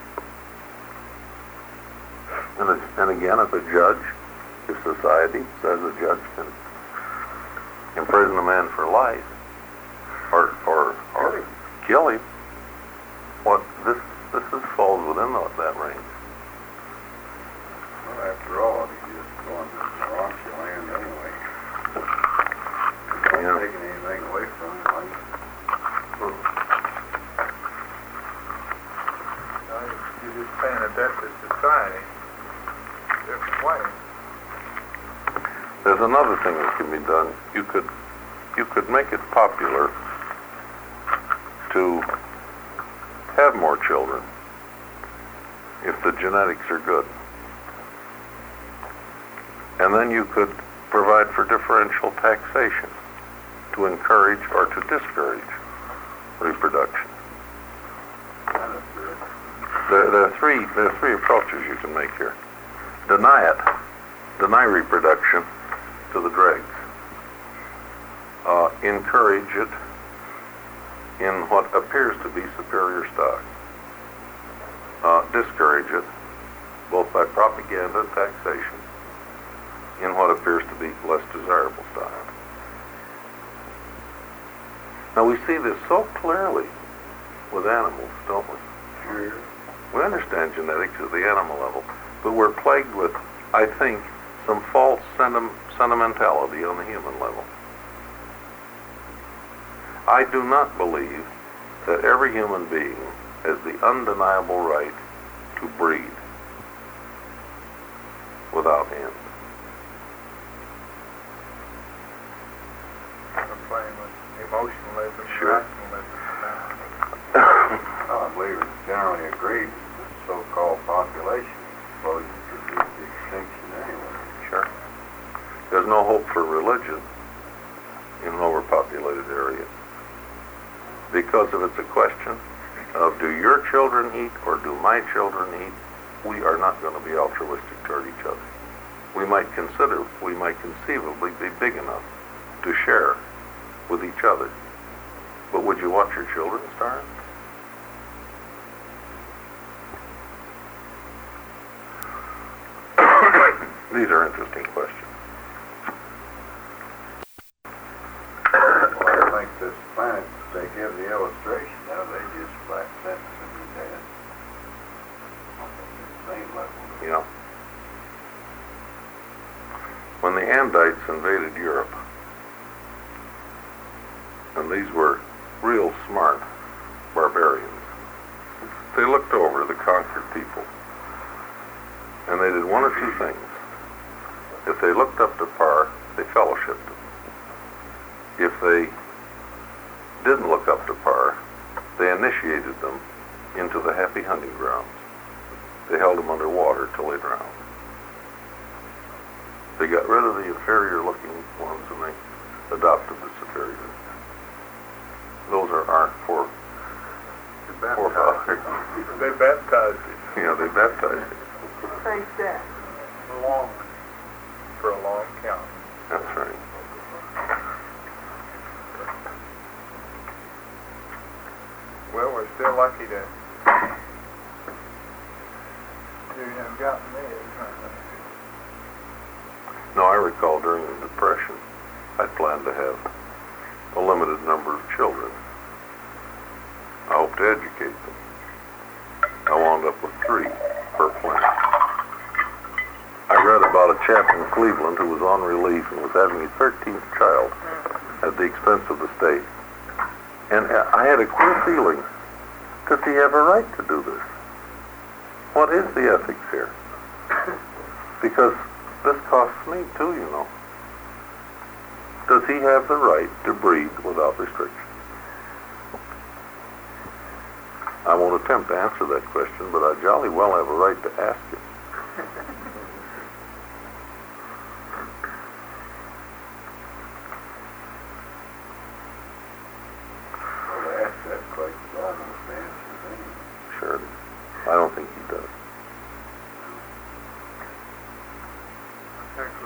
And again, if a judge, if society says a judge can imprison a man for life or kill him, this falls within that range.
Well, after all, he's just going to raunchy land anyway. Not taking anything away from him.
You're just paying a debt to society. Different way.
There's another thing that can be done. You could make it popular to have more children if the genetics are good. And then you could provide for differential taxation to encourage or to discourage reproduction. There are three approaches you can make here. Deny reproduction to the dregs. Encourage it in what appears to be superior stock. Discourage it, both by propaganda and taxation, in what appears to be less desirable stock. Now we see this so clearly with animals, don't we?
Sure.
We understand genetics at the animal level, but we're plagued with, I think, some false sentimentality on the human level. I do not believe that every human being has the undeniable right to breed without end.
I'm playing with emotionalism,
Sure.
rationalism.
I believe it's generally agreed that the so-called population explosion could lead to extinction anyway.
Sure. There's no hope for religion in an overpopulated area. Because if it's a question of do your children eat or do my children eat, we are not going to be altruistic toward each other. We might conceivably be big enough to share with each other. But would you watch your children starve? These are interesting questions.
Well, I think this planet, they give the illustration now, they just flat sentence in the dead. On the same level.
You know, when the Andites invaded Europe, and these were real smart barbarians, they looked over the conquered people, and they did one of two things. If they looked up to par, they fellowshipped them. If they didn't look up to par, they initiated them into the happy hunting grounds. They held them under water till they drowned. They got rid of the inferior-looking ones and they adopted the superior. Those are our forefathers.
They baptized it.
Yeah, they baptized it.
Face that.
Long. For a long count.
That's right.
Well, we're still lucky to have gotten these.
No, I recall during the Depression, I planned to have a limited number of children. I hoped to educate them. I wound up with 3 per plant. I read about a chap in Cleveland who was on relief and was having his 13th child at the expense of the state. And I had a queer feeling, does he have a right to do this? What is the ethics here? Because this costs me too, you know. Does he have the right to breed without restriction? I won't attempt to answer that question, but I jolly well have a right to ask it.
Well, to ask that question almost answers anything.
Sure. I don't think he does.
Quite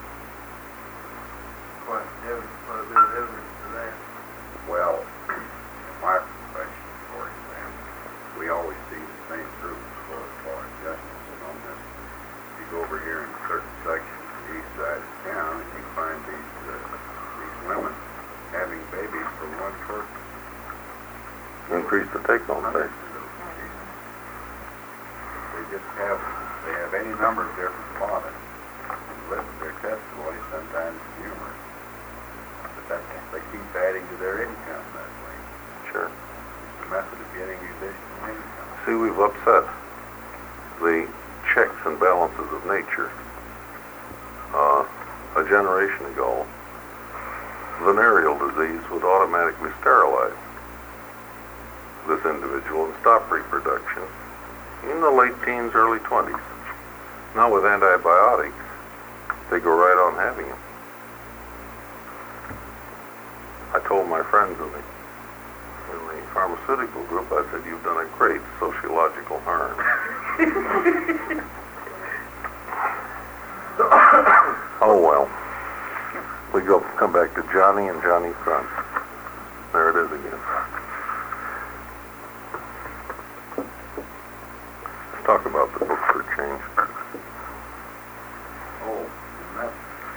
quite a bit of evidence to that.
Well, in my profession, for example, we always see the same groups for justice. And on this, you go over here in certain sections of the east side of town, and you find these women having babies for one purpose.
Increase the take-home pay.
They have any number of different fathers. Their testimony sometimes is humorous. But they keep adding to their income that way.
Sure.
It's a method of getting additional income.
See, we've upset the checks and balances of nature. A generation ago, venereal disease would automatically sterilize this individual and stop reproduction in the late teens, early 20s. Now with antibiotics, they go right on having him. I told my friends in the pharmaceutical group, I said, you've done a great sociological harm. Oh well. We come back to Johnny and Johnny's son. There it is again. Let's talk about the book for a change.
Oh, and that's...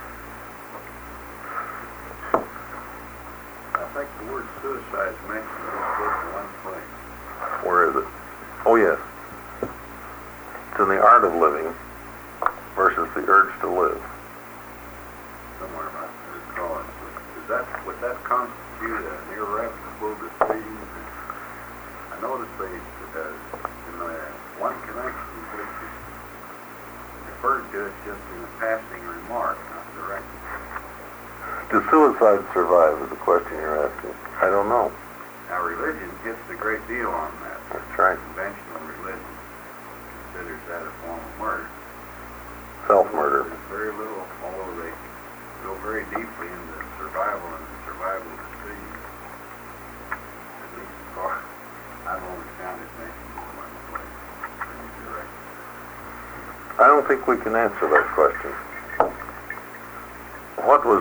I think the word suicide is mentioned in this book in one place.
Where is it? Oh yes. It's in the art of living versus the urge to live.
Somewhere about there, Collins. Would that constitute an irrevocable decision? I noticed in one connection which is referred to as just in a passing remark, not directly.
Does suicide survive is the question you're asking. I don't know.
Now, religion gets a great deal on that.
That's right.
Conventional religion considers that a form of murder.
Self-murder.
There's very little, although they go very deeply into survival and survival decisions. At least as far I've only found it mentioned in one place. Any direction.
I don't think we can answer that question. What was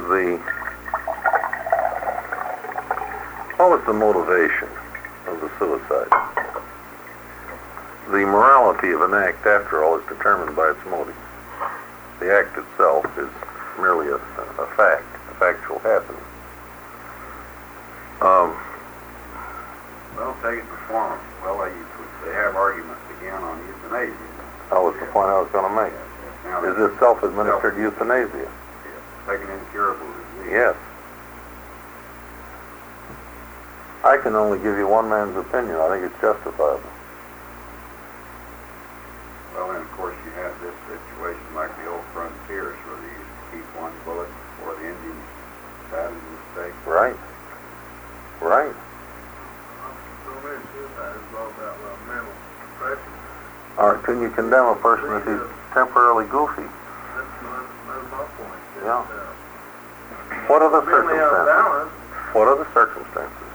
the motivation of the suicide? The morality of an act, after all, is determined by its motive. The act itself is merely a fact, a factual happening.
Well, take it performance. Well, they have arguments again on euthanasia.
That was the point I was going to make.
Now,
Is this self-administered euthanasia?
like an incurable disease.
Yes. I can only give you one man's opinion. I think it's justifiable.
Well, and of course you have this situation like the old frontiers where they used to
Or can you condemn a person if he's temporarily goofy?
That's my point.
Yeah. What are the
Certainly out of
circumstances?
balance.
What are the circumstances?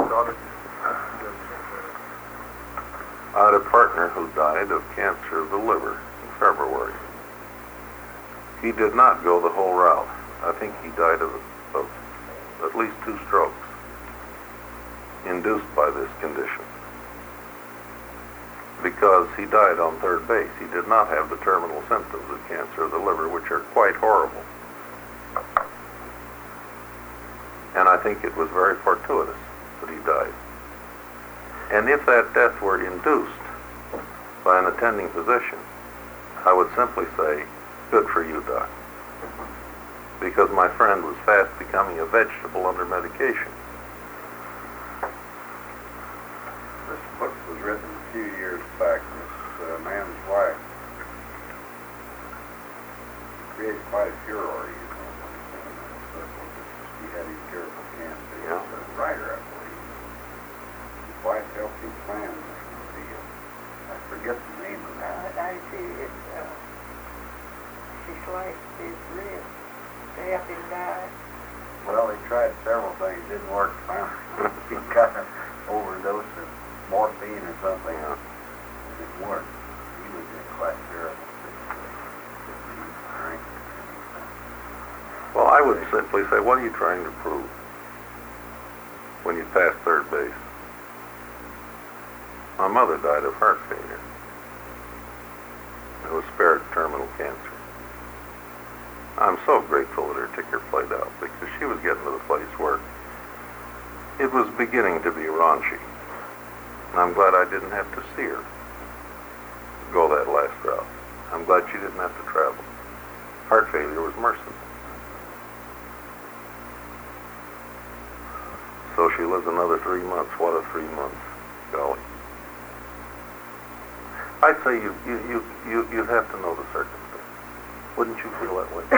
I had a partner who died of cancer of the liver in February. He did not go the whole route. I think he died of at least 2 strokes induced by this condition. Because he died on third base. He did not have the terminal symptoms of cancer of the liver, which are quite horrible. And I think it was very fortuitous that he died. And if that death were induced by an attending physician, I would simply say, good for you, Doc. Because my friend was fast becoming a vegetable under medication.
This book was written a few years back. This man's wife created quite a furor, you know, he had his cure for cancer. He was a writer, I believe. His wife helped him plan this deal. I forget the name of that.
I see it, she sliced his ribs to help him die.
Well, he tried several things, didn't work. Finally, he got an overdose of morphine or something. It didn't work. He was in quite terrible situation.
Well, I would simply say, what are you trying to prove when you pass third base? My mother died of heart failure and was spared terminal cancer. I'm so grateful that her ticker played out, because she was getting to the place where it was beginning to be raunchy. And I'm glad I didn't have to see her go that last route. I'm glad she didn't have to travel. Heart failure was merciful. So she lives another 3 months. What a 3 months, golly. I'd say you'd have to know the circumstances. Wouldn't you feel that way?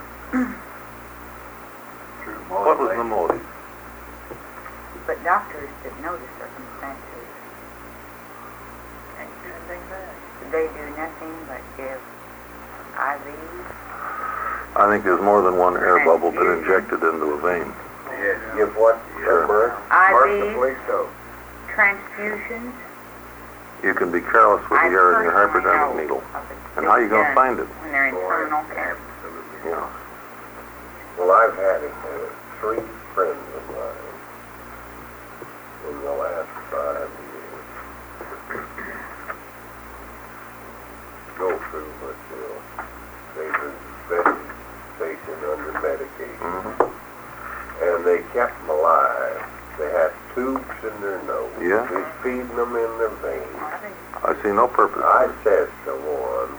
What was the motive?
But doctors didn't know the circumstances.
Can't do anything back.
They do nothing but give IVs.
I think there's more than one air bubble been injected into a vein.
Yes.
Give what?
Sure.
Mercifully
IVs,
so.
transfusions.
You can be careless with the air in your hypodermic needle. And how are you going to find it?
When they're in terminal care.
Yeah.
Well, I've had 3 friends of mine in the last 5 years go through what they were vetted patient under medication. And they kept them alive. They had tubes in their nose.
Yeah.
They feeding them in their veins.
I see no purpose.
I says to one,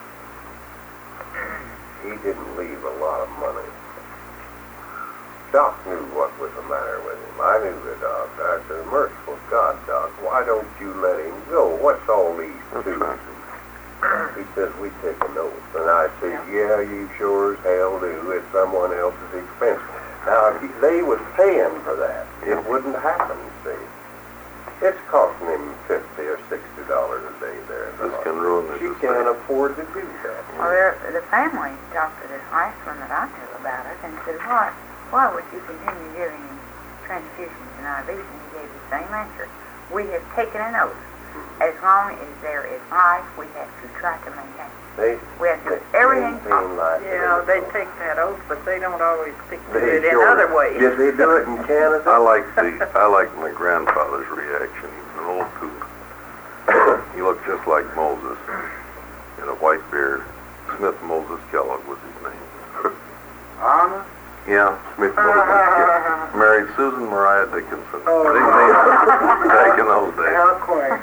he didn't leave a lot of money. Doc knew what was the matter with him. I knew the doc. I said, merciful God, Doc, why don't you let him go? What's all these tubes? He says, we take an oath. And I said, yeah, you sure as hell do. It's someone else's expense. Now, if they was paying for that, it wouldn't happen, see. It's costing him $50 or $60 a day there.
This can ruin this
She
estate.
can't afford to do that.
Well, the family talked to this last one that I knew about it and said, why would you continue giving him transfusions and IVs? And he gave the same answer. We have taken an oath. As long as there is life, we have to try to maintain. We have to do everything possible.
Yeah, they take that oath, but they don't always stick to
They
it in
sure-
other ways.
Did they do it in Canada?
I like my grandfather's reaction. He was an old coot. He looked just like Moses, in a white beard. Smith Moses Kellogg was his name.
Honor?
Yeah, Smith Moses Kellogg. Married Susan Mariah Dickinson. Big name back in those days.
How quite.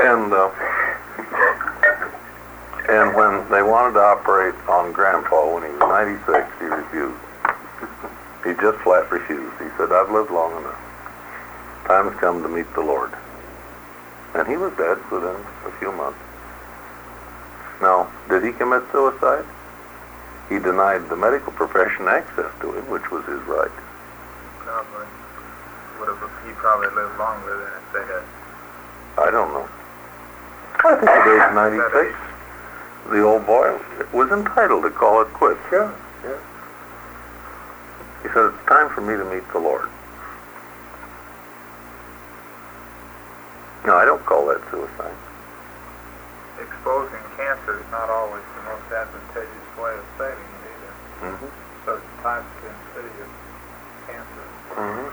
And when they wanted to operate on Grandpa when he was 96, he refused. He just flat refused. He said, I've lived long enough. Time has come to meet the Lord. And he was dead within a few months. Now, did he commit suicide? He denied the medical profession access to him, which was his right.
Probably. He probably lived longer than if they had.
I don't know. I think at age 96, the old boy was entitled to call it quits.
Sure, yeah.
He said, it's time for me to meet the Lord. No, I don't call that suicide.
Exposing cancer is not always the most advantageous way of saving it either.
Mm-hmm.
Certain types of insidious cancer.
Mm-hmm.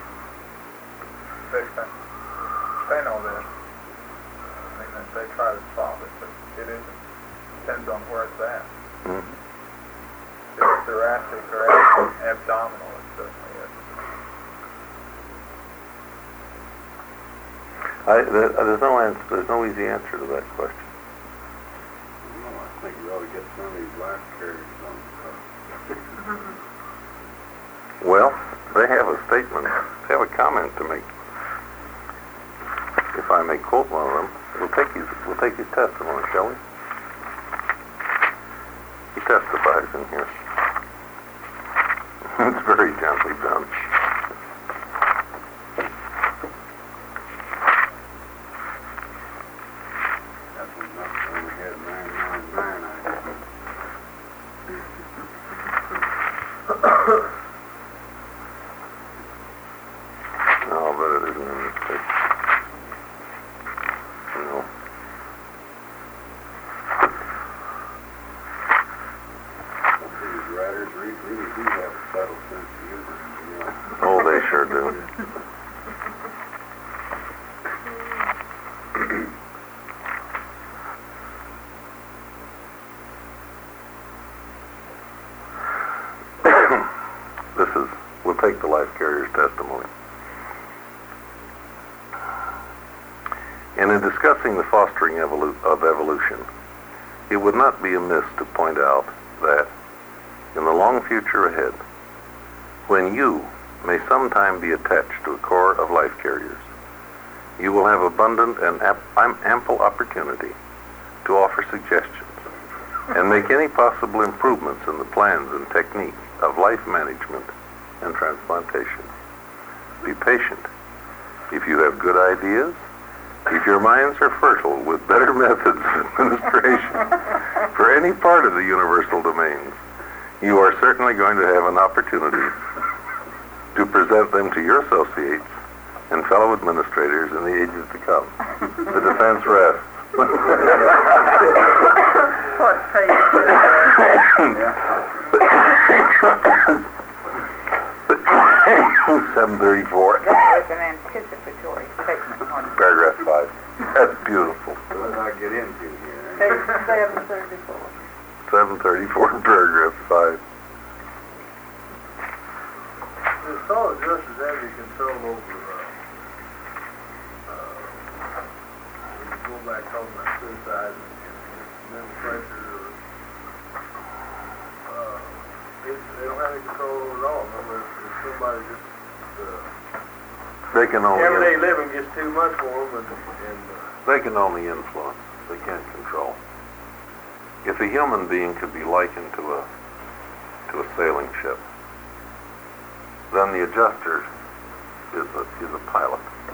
They know that. I mean, they try to solve it, but it isn't. Depends on where it's at.
Mm-hmm.
If it's thoracic or abdominal, it certainly is.
There's no easy answer to that question.
Well, I think you ought to get some of these life carriers on the
Well, they have a statement, they have a comment to make. If I may quote one of them, we'll take his testimony, shall we? He testifies in here. It's very gently done.
That was not when we had 999, I think.
No, but it isn't in this picture. No.
These writers really do have a subtle sense of humor, you know.
Oh, they sure do. We'll take the life carrier's testimony. And in discussing the fostering of evolution, it would not be amiss to point out that in the long future ahead, when you may sometime be attached to a corps of life carriers, you will have abundant and ample opportunity to offer suggestions and make any possible improvements in the plans and techniques of life management and transplantation. Be patient. If you have good ideas, if your minds are fertile with better methods of administration for any part of the universal domains, you are certainly going to have an opportunity to present them to your associates and fellow administrators in the ages to come. The defense rests.
What page?
734.
That was an anticipatory statement on
Paragraph 5. That's beautiful.
What did I get into here?
Page 734.
734, paragraph 5.
The solid justice has any control over, when you go back talking about suicide and mental pressure, they don't have any control over it all. Remember, if somebody just,
They can only
everyday living gets too much for them, and
they can only influence. They can't control. If a human being could be likened to a sailing ship, then the adjuster is a pilot.